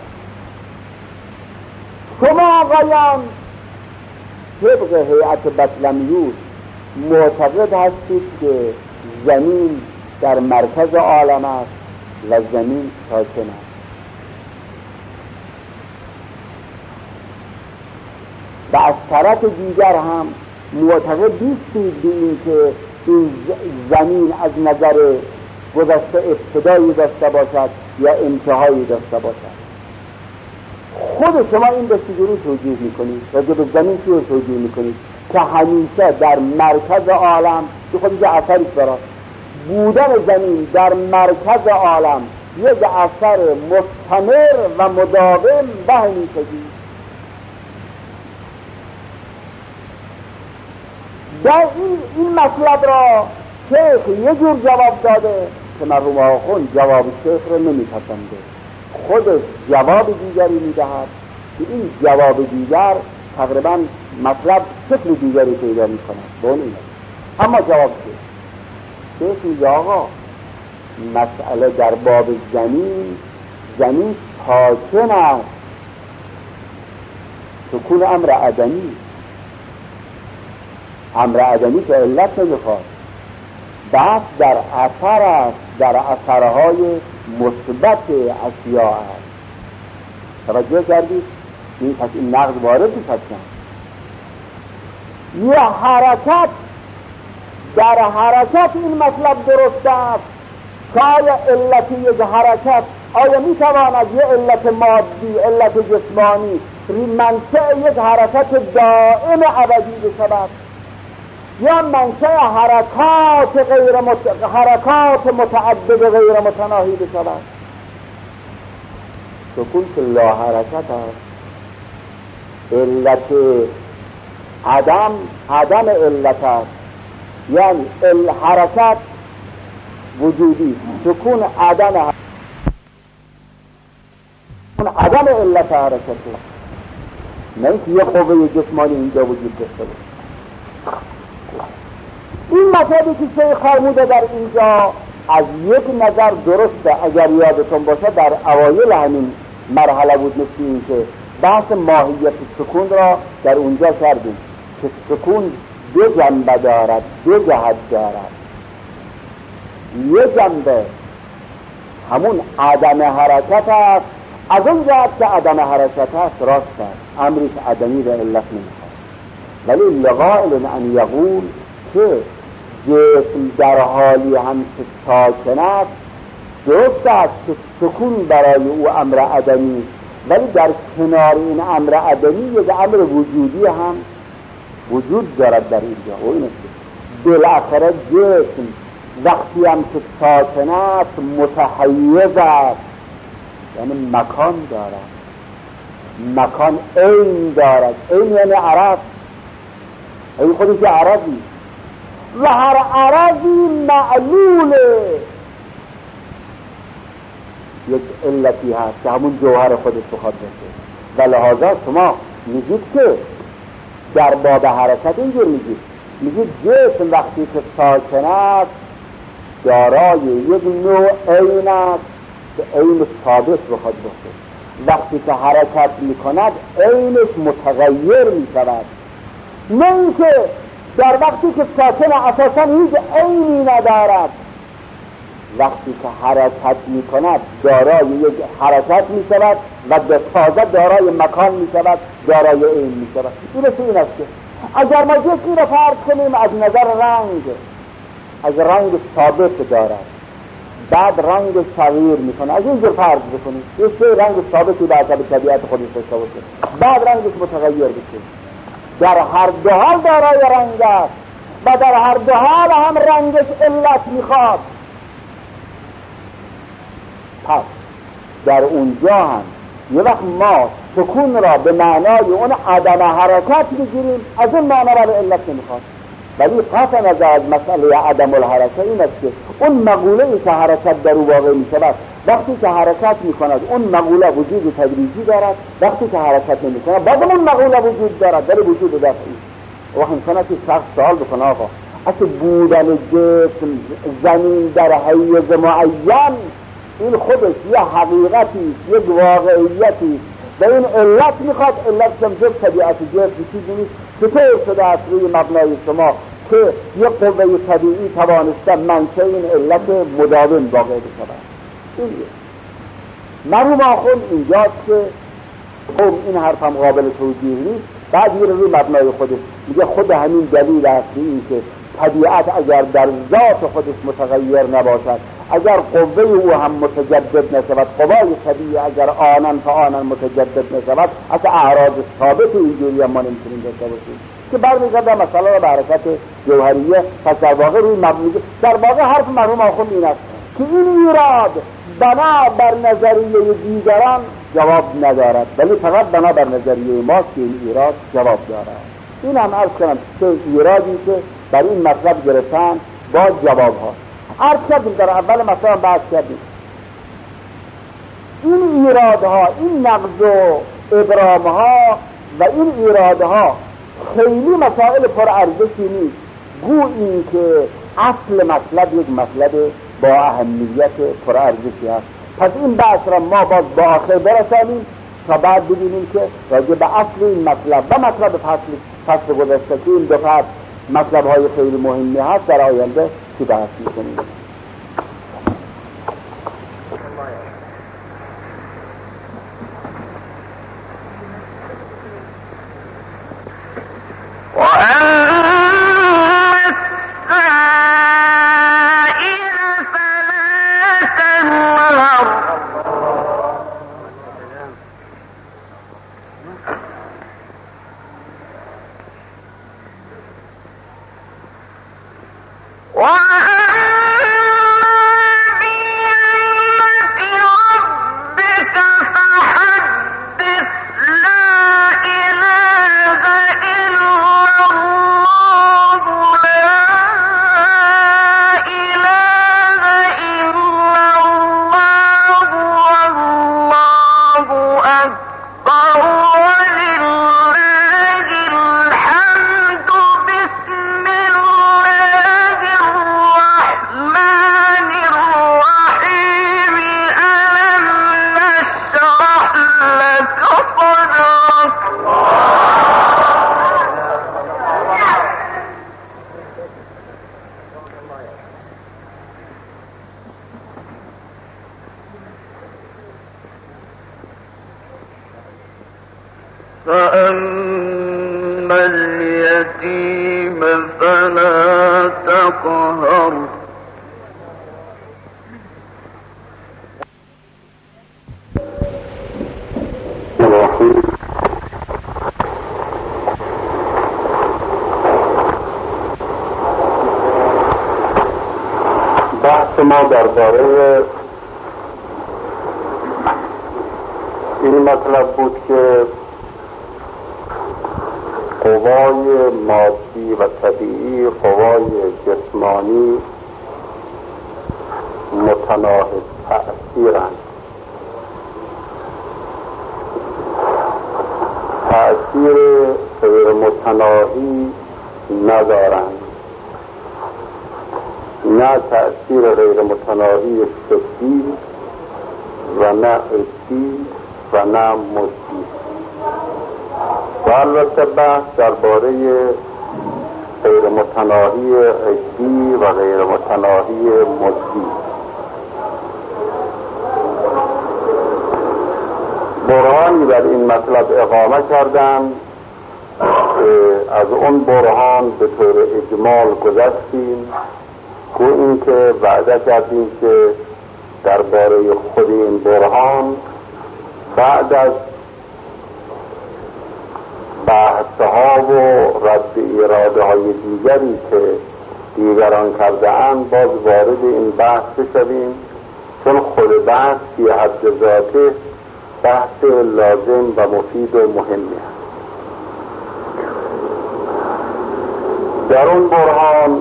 [SPEAKER 1] شما آقایان طبق هیئت بطلمیوس معتقد هستید که زمین در مرکز عالم است و زمین ساکن است. و از طرف دیگر هم معتقد نیستید به این که این زمین از نظر گذشته ابتدایی داشته باشد یا انتهایی داشته باشد. خود شما این به چجوری توجیه میکنید؟ راجع به زمین چی توجیه میکنید؟ که همیشه در مرکز عالم، که خود اینجا اثری داره، بودن زمین در مرکز عالم یک اثر مستمر و مداوم به همیشگی. در این, این مطلب را شیخ یه جور جواب داده که مرحوم آخوند جواب شیخ رو نمیپسنده، خودش جواب دیگری میدهد که این جواب دیگر تقریبا مطلب شکل دیگری پیدا میکند به اون اینه. اما جواب شیخ شیخ میگه آقا مسئله در باب زمین، زمین ساکن است، سکون امر عدمی، امر عدمی که علت نمیخواد، بحث در اثر است، در اثرهای مثبت اشیاء است. توجه کردید؟ این پس این نقض وارد میشد. یه حرکت در حرکت این مطلب درست است که آیا علت یک حرکت آیا میتواند یه علت مادی، علت جسمانی منشأ یک حرکت دائم ابدی بشود؟ یا منشأ حرکات غیر مت... حرکات متعدد غیر متناهی بشود. سکون که لا حرکت است، علت عدم عدم علت است، یعنی حرکت وجودی، سکون عدم عدم علت حرکته، نه اینکه یه قوه جسمانی اینجا وجود داشته باشه. این مطلبی که شیخ فرموده در اینجا از یک نظر درسته. اگر یادتون باشه در اوایل همین مرحله بود، مثل این که بحث ماهیت سکون را در اونجا کردیم که سکون دو جنبه دارد، دو جهت دارد. یک جنبه همون عدم حرکت است، از اون جهت که عدم حرکت است راست است، امری که عدمی به علت نمیخواد. ولی لقائل ان یقول که جسم در حالی هم که ساکن است، درست است که سکون برای او امر عدمی، ولی در کنار این امر عدمی یک امر وجودی هم وجود دارد در اینجا. و این است بالاخره جسم وقتی هم که ساکن است متحیز است، یعنی مکان دارد، مکان عین دارد. عین یعنی عرض، این خودش عرضی و هر عرضی معلوله، یک علتی هست که همون جوهر خودش بخواد باشه. و لحاظا شما میگید که در باب حرکت اینجور میگید میگید جسم وقتی که ساکن است دارای یک نوع عین است که عین ثابت بخواد باشه. وقتی که حرکت میکند عینش متغیر میشود، نه اینکه در وقتی که ساکن اساسا هیچ عینی ندارد، وقتی که حرکت میکند دارای یک حرکت میشود و به تازه دارای مکان میشود، دارای عین میشود. این است این است که اگر ما جسمی را فرض کنیم از نظر رنگ، از رنگ ثابت دارد، بعد رنگ تغییر میکنه، از اینجور فرض بکنیم یه سه رنگ ثابتی به حسب طبیعت خودش داشته باشه، بعد رنگش متغیر بشه، در هر دو حال دارای رنگ است و در هر دو حال هم رنگش علت میخواد. پس در اونجا هم یه وقت ما سکون را به معنای اون عدم حرکت بگیریم، از اون معنی را به علت نمیخواد. ولی قطع نظر از مسئله عدم الحرکت این است که اون مقوله ای که حرکت در او واقع می شود، وقتی که حرکت می کند اون مقوله وجود تدریجی دارد، وقتی که حرکت نمی کند بعد اون مقوله وجود دارد، در وجود دفعی. و همچنان که شخص سوال بکنه آقا اصل بودن جسم زمین در حیز معین این خودش یه حقیقتی، یک واقعیتی و این علت میخواد، علت شمجب طبیعت جسم چیزی نیست. چطور شده از روی مبنای شما که یک قوه طبیعی توانسته منشأ این علت مداوم واقع بشود؟ این مرحوم آخوند اینجاست که قوم این حرفم قابل توجیه نیست، بعد میره روی مبنای خودش میگه خود همین دلیل است این که طبیعت اگر در ذات خودش متغیر نباشد، اگر قوه او هم متجدد نشود، قوای طبیعی اگر آنن فآنن متجدد نشود، اصلا اعراض ثابت اینجوری هم ما نمیتونیم داشته باشیم که برمیگرده مسئله را به حرکت جوهریه. پس در واقع روی مبنی، در واقع حرف مرحوم آخوند این است که این ایراد بنا بر نظریه دیگران جواب ندارد، ولی فقط بنا بر نظریه ما که این ایراد جواب دارد. این هم عرض کنم که ایرادی که بر این مطلب گرفتن با جواب ها عرض کردیم، در اول مثلا بحث کردیم این ایرادها، این نقض و ابرامها و این ایرادها خیلی مسائل پر ارزشی نیست، گو این که اصل مطلب یک مطلب با اهمیت پر ارزشی است. پس این بحث را ما باز با آخر برسانیم تا بعد ببینیم که راجع به اصل این مطلب و مطلب فصل فصل گذشته که این دو فصل مطلب های خیلی مهمی هست در آینده که بحث میکنیم.
[SPEAKER 2] فأما اليتيم فلا تقهر
[SPEAKER 3] بحث ما درباره این مطلب بود که قوای مادی و طبیعی، قوای جسمانی متناهض تأثیرند، تأثیر غیر متناهی ندارند، نه تأثیر غیر متناهی شکلی و نه حسی و نه مادی. و البته بحث درباره غیر متناهی حسی و غیر متناهی مادی. برهانی بر این مطلب اقامه کردند که از اون برهان به طور اجمال گذشتیم، که این که وعده کردیم که درباره خود این برهان بعد از بحثها و رد اراده های دیگری که دیگران کرده اند باز وارد این بحث بشویم، چون خود بحث فی حد ذاته بحث لازم و مفید و مهمی است. در اون برهان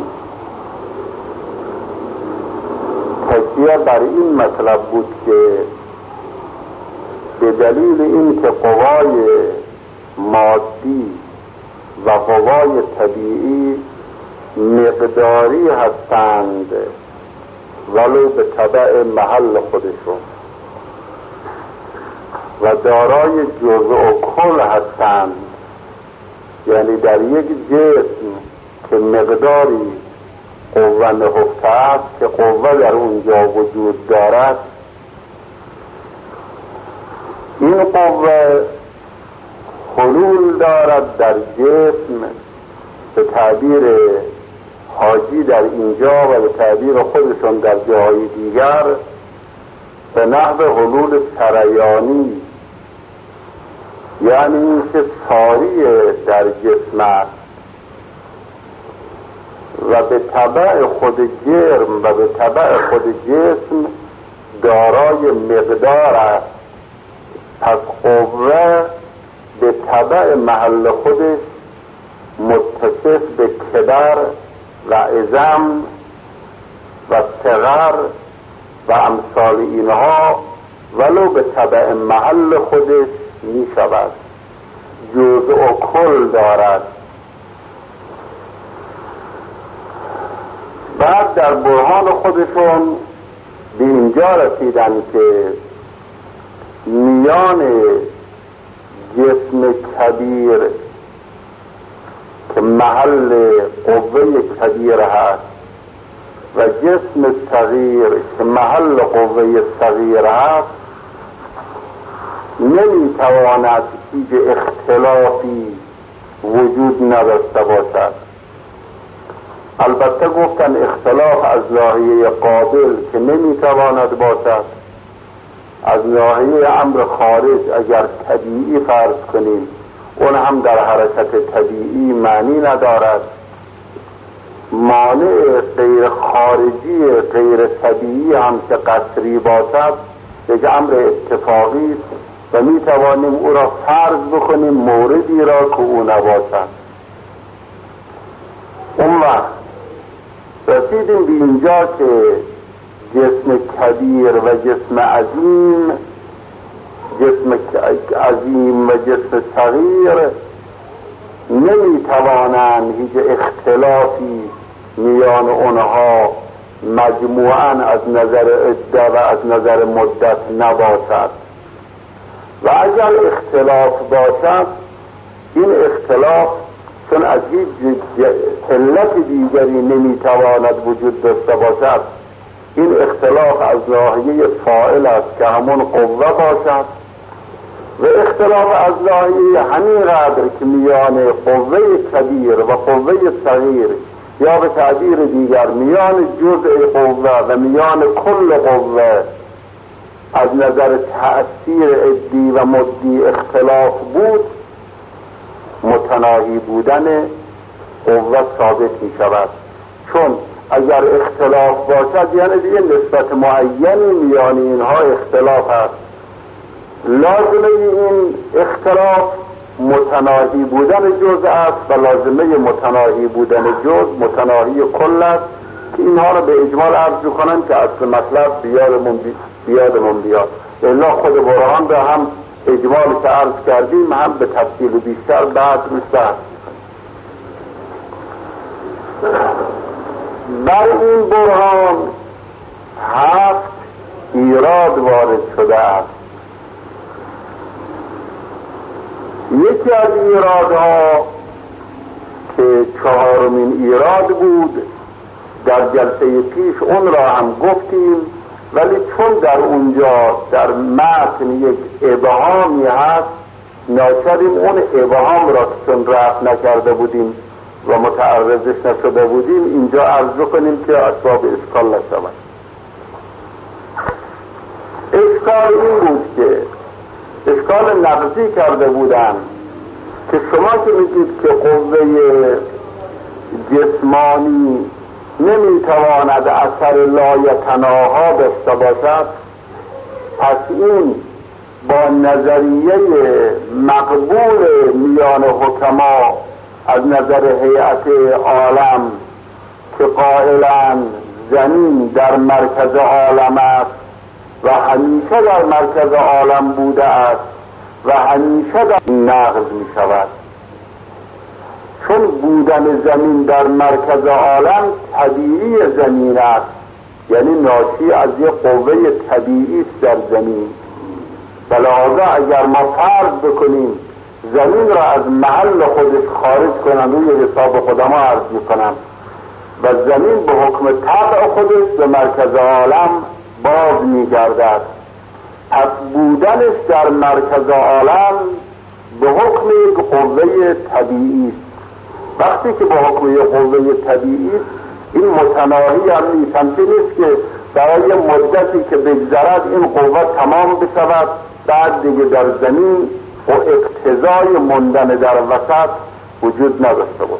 [SPEAKER 3] تکیه بر این مطلب بود که به دلیل این که قوای مادی و قوای طبیعی مقداری هستند ولو به تبع محل خودشون و دارای جزء و کل هستند، یعنی در یک جسم که مقداری قوه نهفته است که قوه در اونجا وجود دارد، این قوه حلول دارد در جسم به تعبیر حاجی در اینجا و به تعبیر خودشون در جاهای دیگر به نحو حلول سریانی، یعنی این که ساری در جسم است و به تبع خود جرم و به تبع خود جسم دارای مقدار است. پس قوه به تبع محل خودش متصف به کبر و عظم و صغر و امثال اینها ولو به تبع محل خودش می شود، جزء و کل دارد. بعد در برهان خودشون به اینجا رسیدن که میان جسم کبیر که محل قوه کبیر هست و جسم صغیر که محل قوه صغیر هست نمیتواند هیچ اختلافی وجود نداشته باشد. البته گفتن اختلاف از ناحیه قابل که نمیتواند باشد، از ناحیه امر خارج اگر طبیعی فرض کنیم اون هم در حرکت طبیعی معنی ندارد. مانع غیر خارجی غیر طبیعی هم که قطری باشد یک امر اتفاقی است و می توانیم او را فرض بکنیم موردی را که او نباشد. اون وقت رسیدیم به اینجا که جسم کبیر و جسم عظیم، جسم عظیم و جسم صغیر نمی توانند هیچ اختلافی میان اونها مجموعاً از نظر عده و از نظر مدت نباشد و اگر اختلاف باشد این اختلاف چون از هیچ علت دیگری نمیتواند وجود داشته باشد این اختلاف از ناحیه فاعل است که همون قوه باشد و اختلاف از ناحیه همین قدر که میان قوه کبیر و قوه صغیر یا به تعبیر دیگر میان جزء قوه و میان کل قوه از نظر تأثیر عدی و مدی اختلاف بود، متناهی بودن قوه ثابت می شود. چون اگر اختلاف باشد یعنی دیگه نسبت معینی میان اینها اختلاف است. لازمه این اختلاف متناهی بودن جزء است و لازمه متناهی بودن جزء متناهی کل است که اینها رو به اجمال عرض کنن که اصل مطلب بیادمون بیادمون بیاد. الا خود برهان به هم اجمال که عرض کردیم هم به تفصیل بیشتر بعد می‌رسد. بر این برهان هفت ایراد وارد شده است. یکی از ایرادها که چهارمین ایراد بود در جلسه پیش اون را هم گفتیم، ولی چون در اونجا در متن یک ابهامی هست ناچاریم اون ابهام را چون رفع نکرده بودیم و متعرضش نشده بودیم اینجا عرض کنیم که اسباب اشکال نشود. اشکال این بود که اشکال نقضی کرده بودن که شما که میگید که قوه جسمانی نمیتواند اثر لایتناها داشته باشد، پس این با نظریه مقبول میان حکما از نظر هیئت عالم که قائلن زمین در مرکز عالم است و همیشه در مرکز عالم بوده است و همیشه در نقض می شود. چون بودن زمین در مرکز عالم طبیعی زمین است، یعنی ناشی از یک قوه طبیعی است در زمین. بلحاظه اگر ما فرض بکنیم زمین را از محل خودش خارج کنند روی حساب خودم ها عرض میکنم و زمین به حکم طبع خودش به مرکز عالم باز میگردد، پس بودنش در مرکز عالم به حکم یک قوه طبیعی است. وقتی که به حکم یک قوه طبیعی است این متناهی هم نیست، همچه نیست که برای مدتی که بگذرد این قوه تمام بشود بعد دیگه در زمین و اقتضای ماندن در وسط وجود نداشته بود.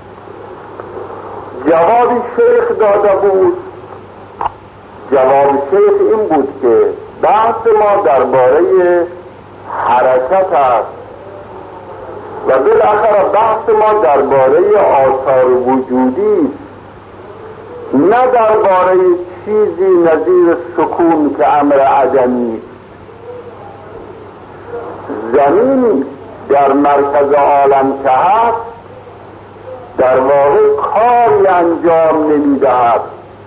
[SPEAKER 3] جواب شیخ داده بود، جواب شیخ این بود که بحث ما درباره حرکت است و بالاخره بحث ما درباره آثار وجودی است، نه درباره چیزی نظیر سکون که امر عدمی. زمین در مرکز عالم که هست در واقع کاری انجام نمیدهد،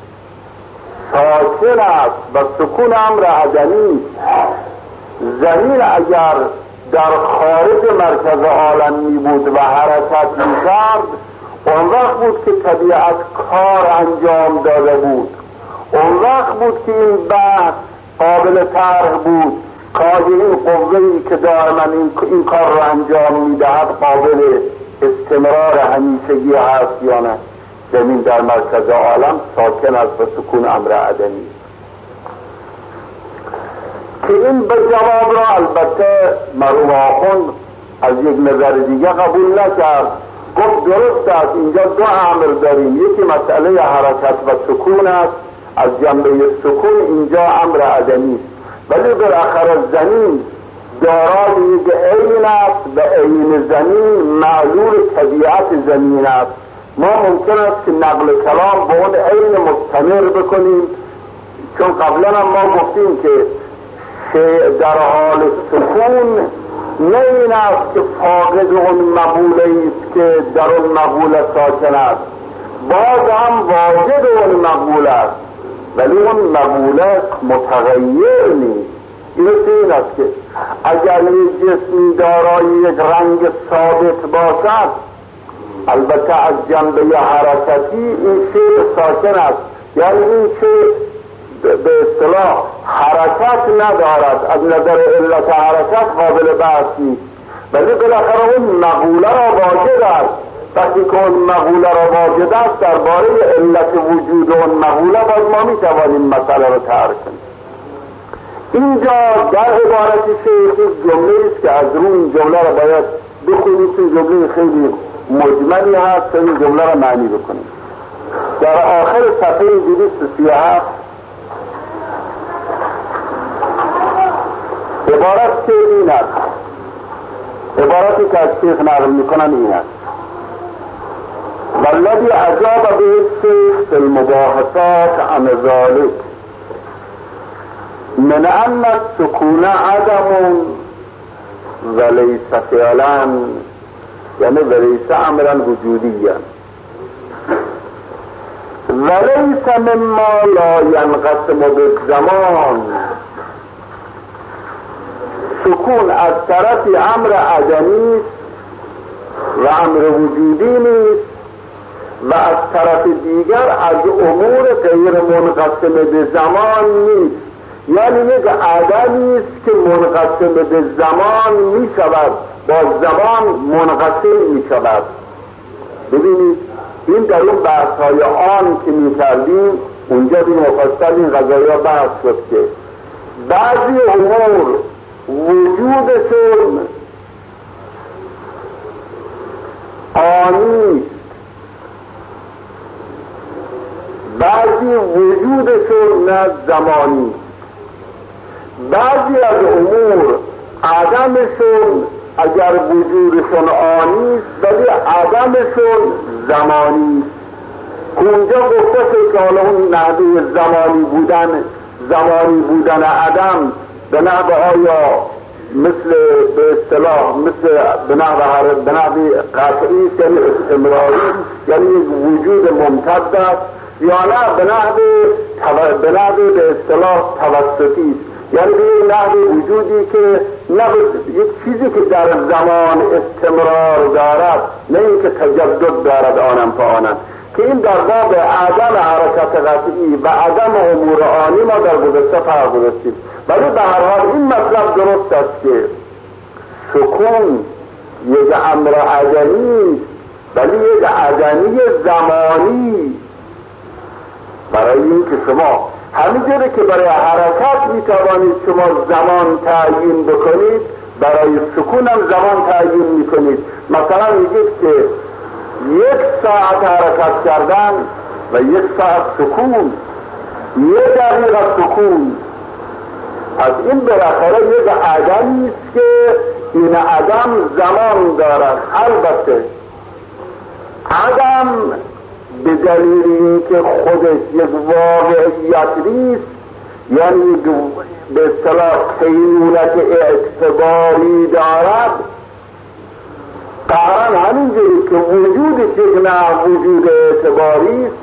[SPEAKER 3] ساکن است و سکون امر عدمی. زمین اگر در خارج مرکز عالم می بود و حرکت می کرد اون وقت بود که طبیعت کار انجام داده بود، اون وقت بود که این بحث قابل طرح بود که این قوه‌ای که دائما این, این کار را انجام می دهد قابل استمرار همیشگی هست یا نه. زمین در مرکز عالم ساکن است و سکون امر عدمی که این به جواب را البته مرحوم آخوند از یک نظر دیگه قبول نکرد. گفت درست است اینجا دو امر داریم، یکی مسئله حرکت و سکون است، از جنبه سکون اینجا امر عدمی است، ولی بالاخره زمین دارای یک عین است و عین زمین معلول طبیعت زمین است. ما ممکن است که نقل کلام به اون عین مستمر بکنیم، چون قبلا هم ما گفتیم که در حال سکون نه این است که فاقد اون مقوله است که در اون مقوله ساکن است، باز هم واجد اون مقوله است، ولی اون مقوله متغیر نیست. این این است که اگر یک جسمی دارای یک رنگ ثابت باشد، البته از جنبه حرکتی این شیء ساکن است، یعنی این شیء به اصطلاح حرکت ندارد، از نظر علت حرکت قابل بحث نیست، ولی بالاخره اون مقوله را واجد است. وقتی که اون مقوله را واجد است، درباره علت وجود اون مقوله باز ما میتوانیم مسئله را طرح کنیم. اینجا در عبارت شیخ جمله است که از روی این جمله را باید بخونید، این جمله خیلی مجملی هست، این جمله را معنی بکنید. در آخر صفحه دویست و سی و هفت عبارت که این است، عبارتی که از شیخ نقل میکنن این است: والذی اجاب به الشیخ فی المباحثات عن ذلك من ان السکون عدم ولیس فعلا، یعنی ولیس امرا وجودیا ولیس مما لا ینقسم بالزمان. سکون از طرف امر عدمی و امر وجودی نیست و از طرف دیگر از امور غیر منقسم به زمان نیست، یعنی یک عدمی است که منقسم به زمان می شود، با زمان منقسم می شود. ببینید این در اون بحث های آن که می کردیم اونجا بین مفصل این قضایی ها بحث شد که بعضی امور وجودشون آنی، بعضی وجودشون نه زمانی، بعضی از امور عدمشون اگر وجودشون آنی ولی عدمشون زمانی. اونجا گفته که حالا اون نحوه زمانی بودن زمانی بودن عدم به نحو آیا مثل به اصطلاح مثل به نحو به نحو قطعی یعنی استمراری، یعنی یک وجود ممتد است، یا نه به نحو به نحو به اصطلاح توسطی، یعنی به یک نحو وجودی که نه یک چیزی که در زمان استمرار دارد، نه اینکه تجدد دارد آنم فا آنم، که این در باب عدم حرکت قطعی و عدم امور آنی ما در گذشته فرق گذاشتیم. ولی به هر حال این مطلب درست است که سکون یک امر عدمی ولی یک عدمی زمانی، برای این که شما همینجوری که برای حرکت میتوانید شما زمان تعیین بکنید، برای سکون هم زمان تعیین میکنید. مثلا میگید که یک ساعت حرکت کردن و یک ساعت سکون، یک دقیقه سکون، از این بالاخره یک عدمی است که این عدم زمان دارد. البته عدم به دلیل اینکه خودش یک واقعیت نیست، یعنی به اصطلاح کینونت اعتباری دارد، قرآن همینجوری که وجودش یک نه وجود اعتباری است،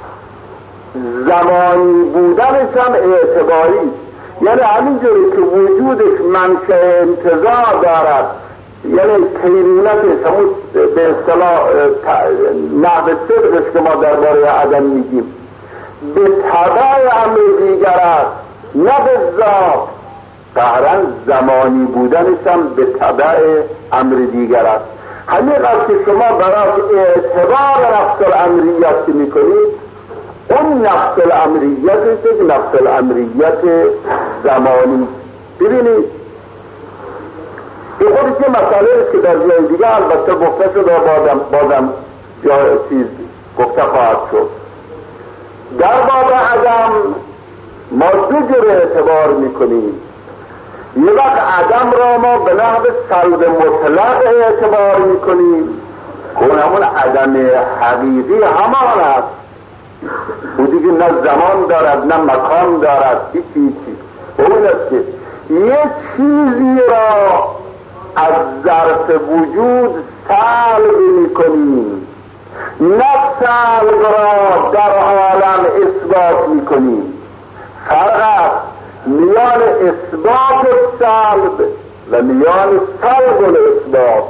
[SPEAKER 3] زمانی بودنش هم اعتباری است. یعنی همینجوری که وجودش منشأ انتزاع دارد، یعنی کینونتش همون به اصطلاح نحو صدقش که ما درباره عدم میگیم به تبع امر دیگر است، نه به ذات. قهرن زمانی بودنش هم به تبع امر دیگر است. همین قدر که شما برای اعتبار نفس الامریت که میکنید، اون نفس الامریت است که نفس الامریت زمانی. ببینید به خودش یه مسئله است که در جای دیگه البته گفته شده بازم بازم یا چیز گفته خواهد شد. در باب عدم ما دو جور اعتبار میکنیم. یه وقت عدم را ما به نحو سلب مطلق اعتبار میکنیم که اون همون عدم حقیقی همان است، او دیگه نه زمان دارد نه مکان دارد، هیچی هیچی. اون است که یه چیزی را از ظرف وجود سلب میکنیم، نه سلب را در عالم اثبات میکنیم. فرق است میان اثبات سلب و میان سلب الاثبات.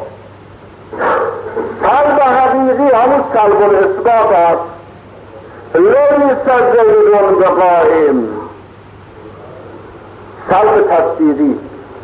[SPEAKER 3] سلب حقیقی همون سلب الاثبات است. لیس زید بقائم، سلب تصدیقی.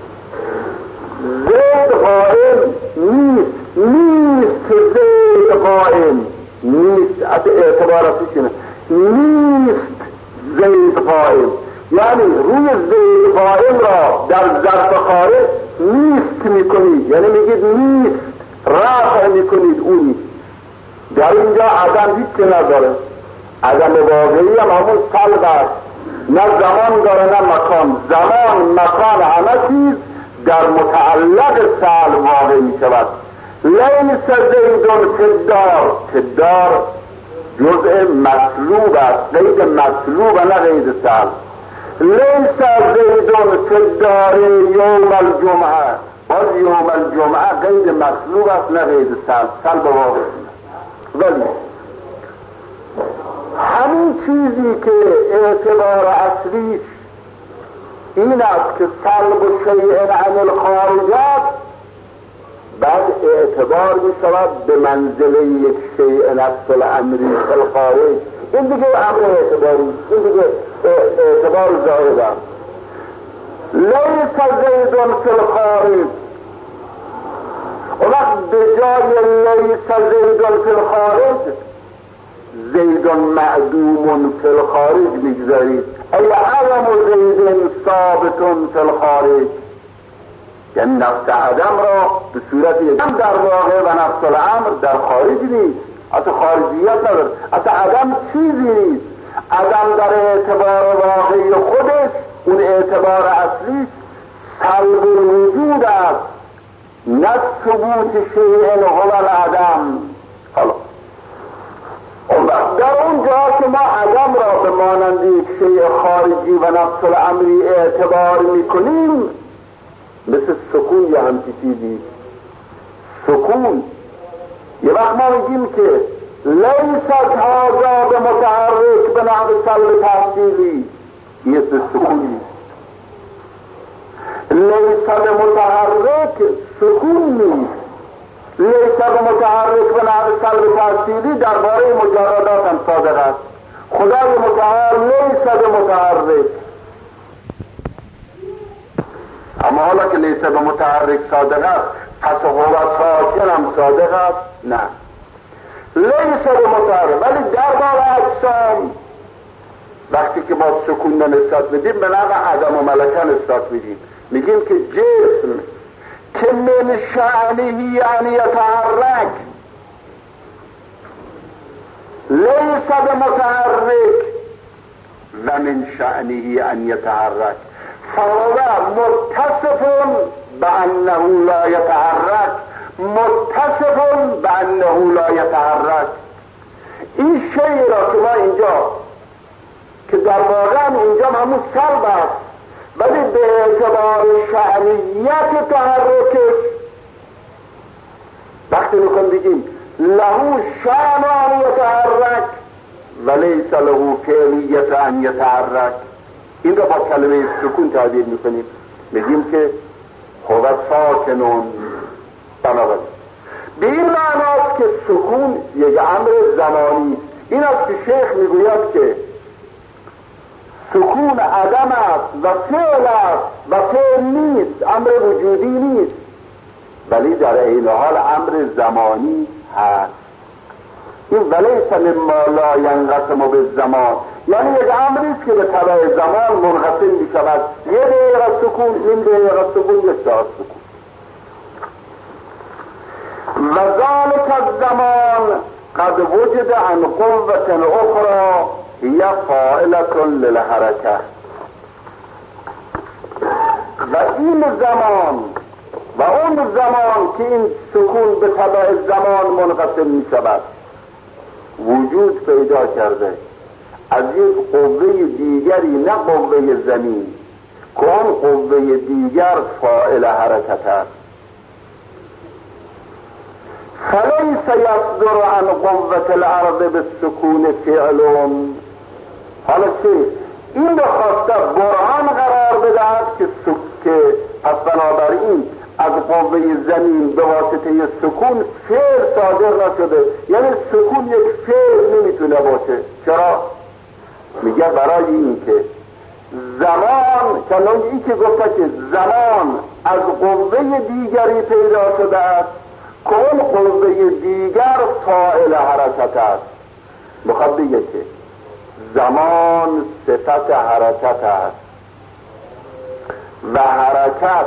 [SPEAKER 3] زید قائم نیست، نیست زید قائم نیست، از اعتبار افیشنه نیست زید قائم، یعنی روی زید قائم را در ظرف خارج نیست میکنید، یعنی میگید نیست، رفع میکنید، او نیست. در اینجا عدم هیچ نداره. عدم واقعی هم همون سلب است، نه زمان داره نه مکان. زمان مکان همه چیز در متعلق سلب واقع می شود. لیس زیدون فدار، فدار جزء مطلوب است، غیر مطلوب نه غیر سلب. لیس زیدون فدار یوم الجمعه، باز یوم الجمعه غیر مطلوب است نه غیر سلب، سلب واقع. ولی همین چیزی که اعتبار اصلیش این است که سلب شیء عن الخارج است، بعد اعتبار می شود به منزله یک شیء نفس الامری فی الخارج. این دیگه امر اعتباری، این دیگه اعتبار زائد است. لیس زیدون فی الخارج، اون وقت به جای لیس زیدون فی الخارج زیدون معدوم فی الخارج میگذارید. ای عدم زیدن ثابتون فی الخارج، یعنی نفس عدم را به صورت عدم در واقع و نفس الامر در خارج نیست، اصلا خارجیت نداره، اصلا عدم چیزی نیست. عدم در اعتبار واقعی خودش، اون اعتبار اصلیش سلب الوجود است، نه ثبوت شیء هو العدم. حالا در اون جا که ما عدم را به مانند یک شیء خارجی و نفس الامری اعتبار میکنیم، مثل سکون یا همچی چیزی. سکون یه وقت ما میگیم که لیست هذا به متحرک به نحو سلب تحصیلی، یه سکونی. لیست به متحرک سکون نیست. لیست به متحرک به نحو سلب تحصیلی درباره مجردات هم صادق است. خدای متعال لیست به متحرک، اما حالا که لیست به متحرک صادق است، پس هو ساکن هم صادق است؟ نه، لیست به متحرک. ولی درباره اجسام وقتی که ما سکون نسبت میدیم به نحو عدم و ملکه نسبت میدیم، میگیم که جسم که من شأنه ان یتحرک لیس بمتحرک و من شأنه ان یتحرک فهو متصف بانه لا یتحرک، متصف بانه لا یتحرک. این شیء را که ما اینجا که در واقع اینجا همون سلب است، ولی به اعتبار شأنیت تحرکش وقتی میخوام بگیم له شأن ان یتحرک و لیس له فعلیت ان یتحرک، این را با کلمه سکون تعبیر میکنیم، میگیم که هو ساکنون. بنابراین به این معناست که سکون یک امر زمانی. این است که شیخ میگوید که سکون عدم است و فعل است و فعل نیست، امر وجودی نیست، ولی در این حال امر زمانی هست. این ولیس مما لا ینقسم بالزمان، یعنی یک امری است که به تبع زمان منقسم می شود. یه دقیقه سکون، این دقیقه سکون، یک ساعت سکون. و ذلك الزمان قد وجد عن قوة اخرى هي فاعلة للحرکه. و این زمان و اون زمان که این سکون به تبع زمان منقسم می شود وجود پیدا کرده از یک قوه دیگری، نه قوه زمین، که اون قوه دیگر فاعل حرکت است. فلیس یصدر عن قوة الارض بالسکون فعلون. حالا چه؟ این رو خواسته برهان قرار بدهد که که پس بنابراین از قوه زمین به واسطه سکون فعل صادر نشده، یعنی سکون یک فعل نمیتونه باشه. چرا؟ میگه برای این که زمان، کلان ای که گفته که زمان از قوه دیگری پیدا شده است که اون قوه دیگر فاعل حرکت است. میخواد بگه که زمان صفت حرکت است و حرکت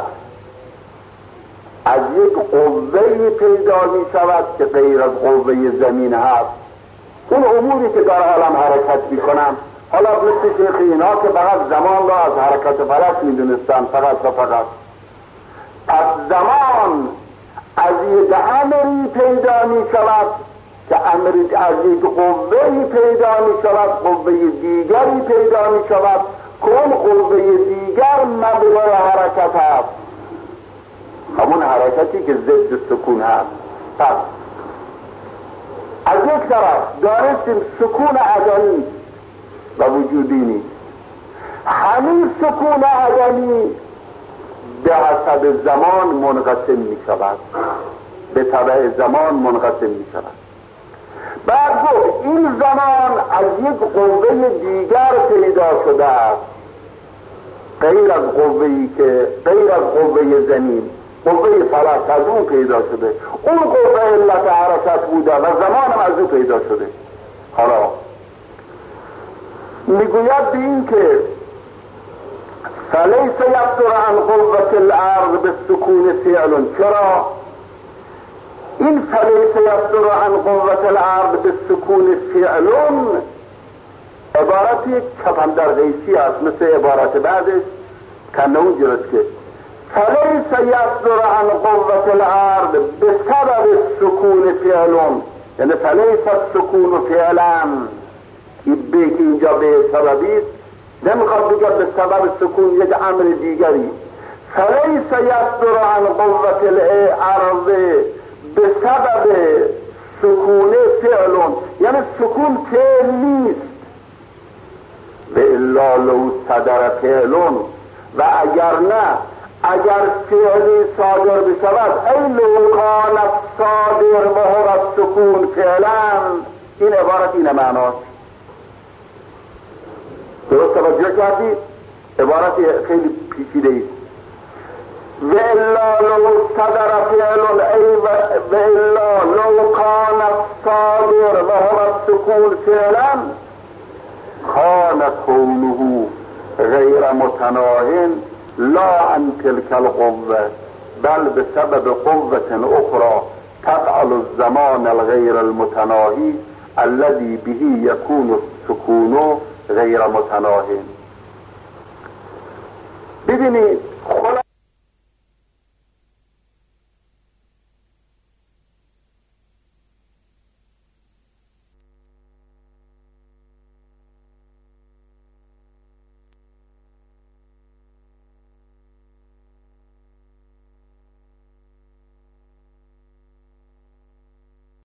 [SPEAKER 3] از یک قوهی پیدا می شود که غیر از قوه زمین هست. اون اموری که در عالم حرکت می کنم، حالا مثل شیخ اینا که فقط زمان را از حرکت فلک می دونستن، فقط و فقط. پس زمان از یک امری پیدا می شود که امری از یک قوهی پیدا می شود، قوه دیگری پیدا می شود که اون قوه دیگر مبنای حرکت هست، همون حرکتی که ضد سکون هست. پس از یک طرف دارستیم سکون عدمی و وجودی نیست. همین سکون عدمی به حسب زمان منقسم می شود، به تبع زمان منقسم می شود. بعد گفت این زمان از یک قوه دیگر پیدا شده است، غیر از قوهی که غیر از قوه زمین، قوه فلک از اون پیدا شده. اون قوه علت حرکت بوده و زمان هم از اون پیدا شده. حالا میگوید به این که فلیس یصدر عن قوة الارض بالسکون فعل. چرا؟ این فلیس یصدر عن قوة الارض بالسکون فعل عبارتی چپن در غیشی است، مثل عبارت بعدش کنه اون جرست که فلیس یصدر عن قوة الارض بسبب السکون فعل، یعنی فلیس السکون فعلا. این به که اینجا به سببیست، نمیخواد بگه به سبب سکون یک امر دیگری. فلیس یصدر عن قوة الارض به سبب سکون فعل، یعنی سکون فعل نیست. و الا لو صدر فعل، و اگر نه، اگر فعلی صادر بشود ای لو کان صادر و هو السکون فعلا. این عبارت اینه معناست. درست توجه کردید؟ عبارت خیلی پیچیده است. و الا لو صدر فعل ای و الا لو کان صادر و هو السکون فعلا کان کونه غیر متناهن لا عن تلك القوة بل بسبب قوة اخرى تفعل الزمان الغير المتناهي الذي به يكون السكون غیر متناهی. ببینید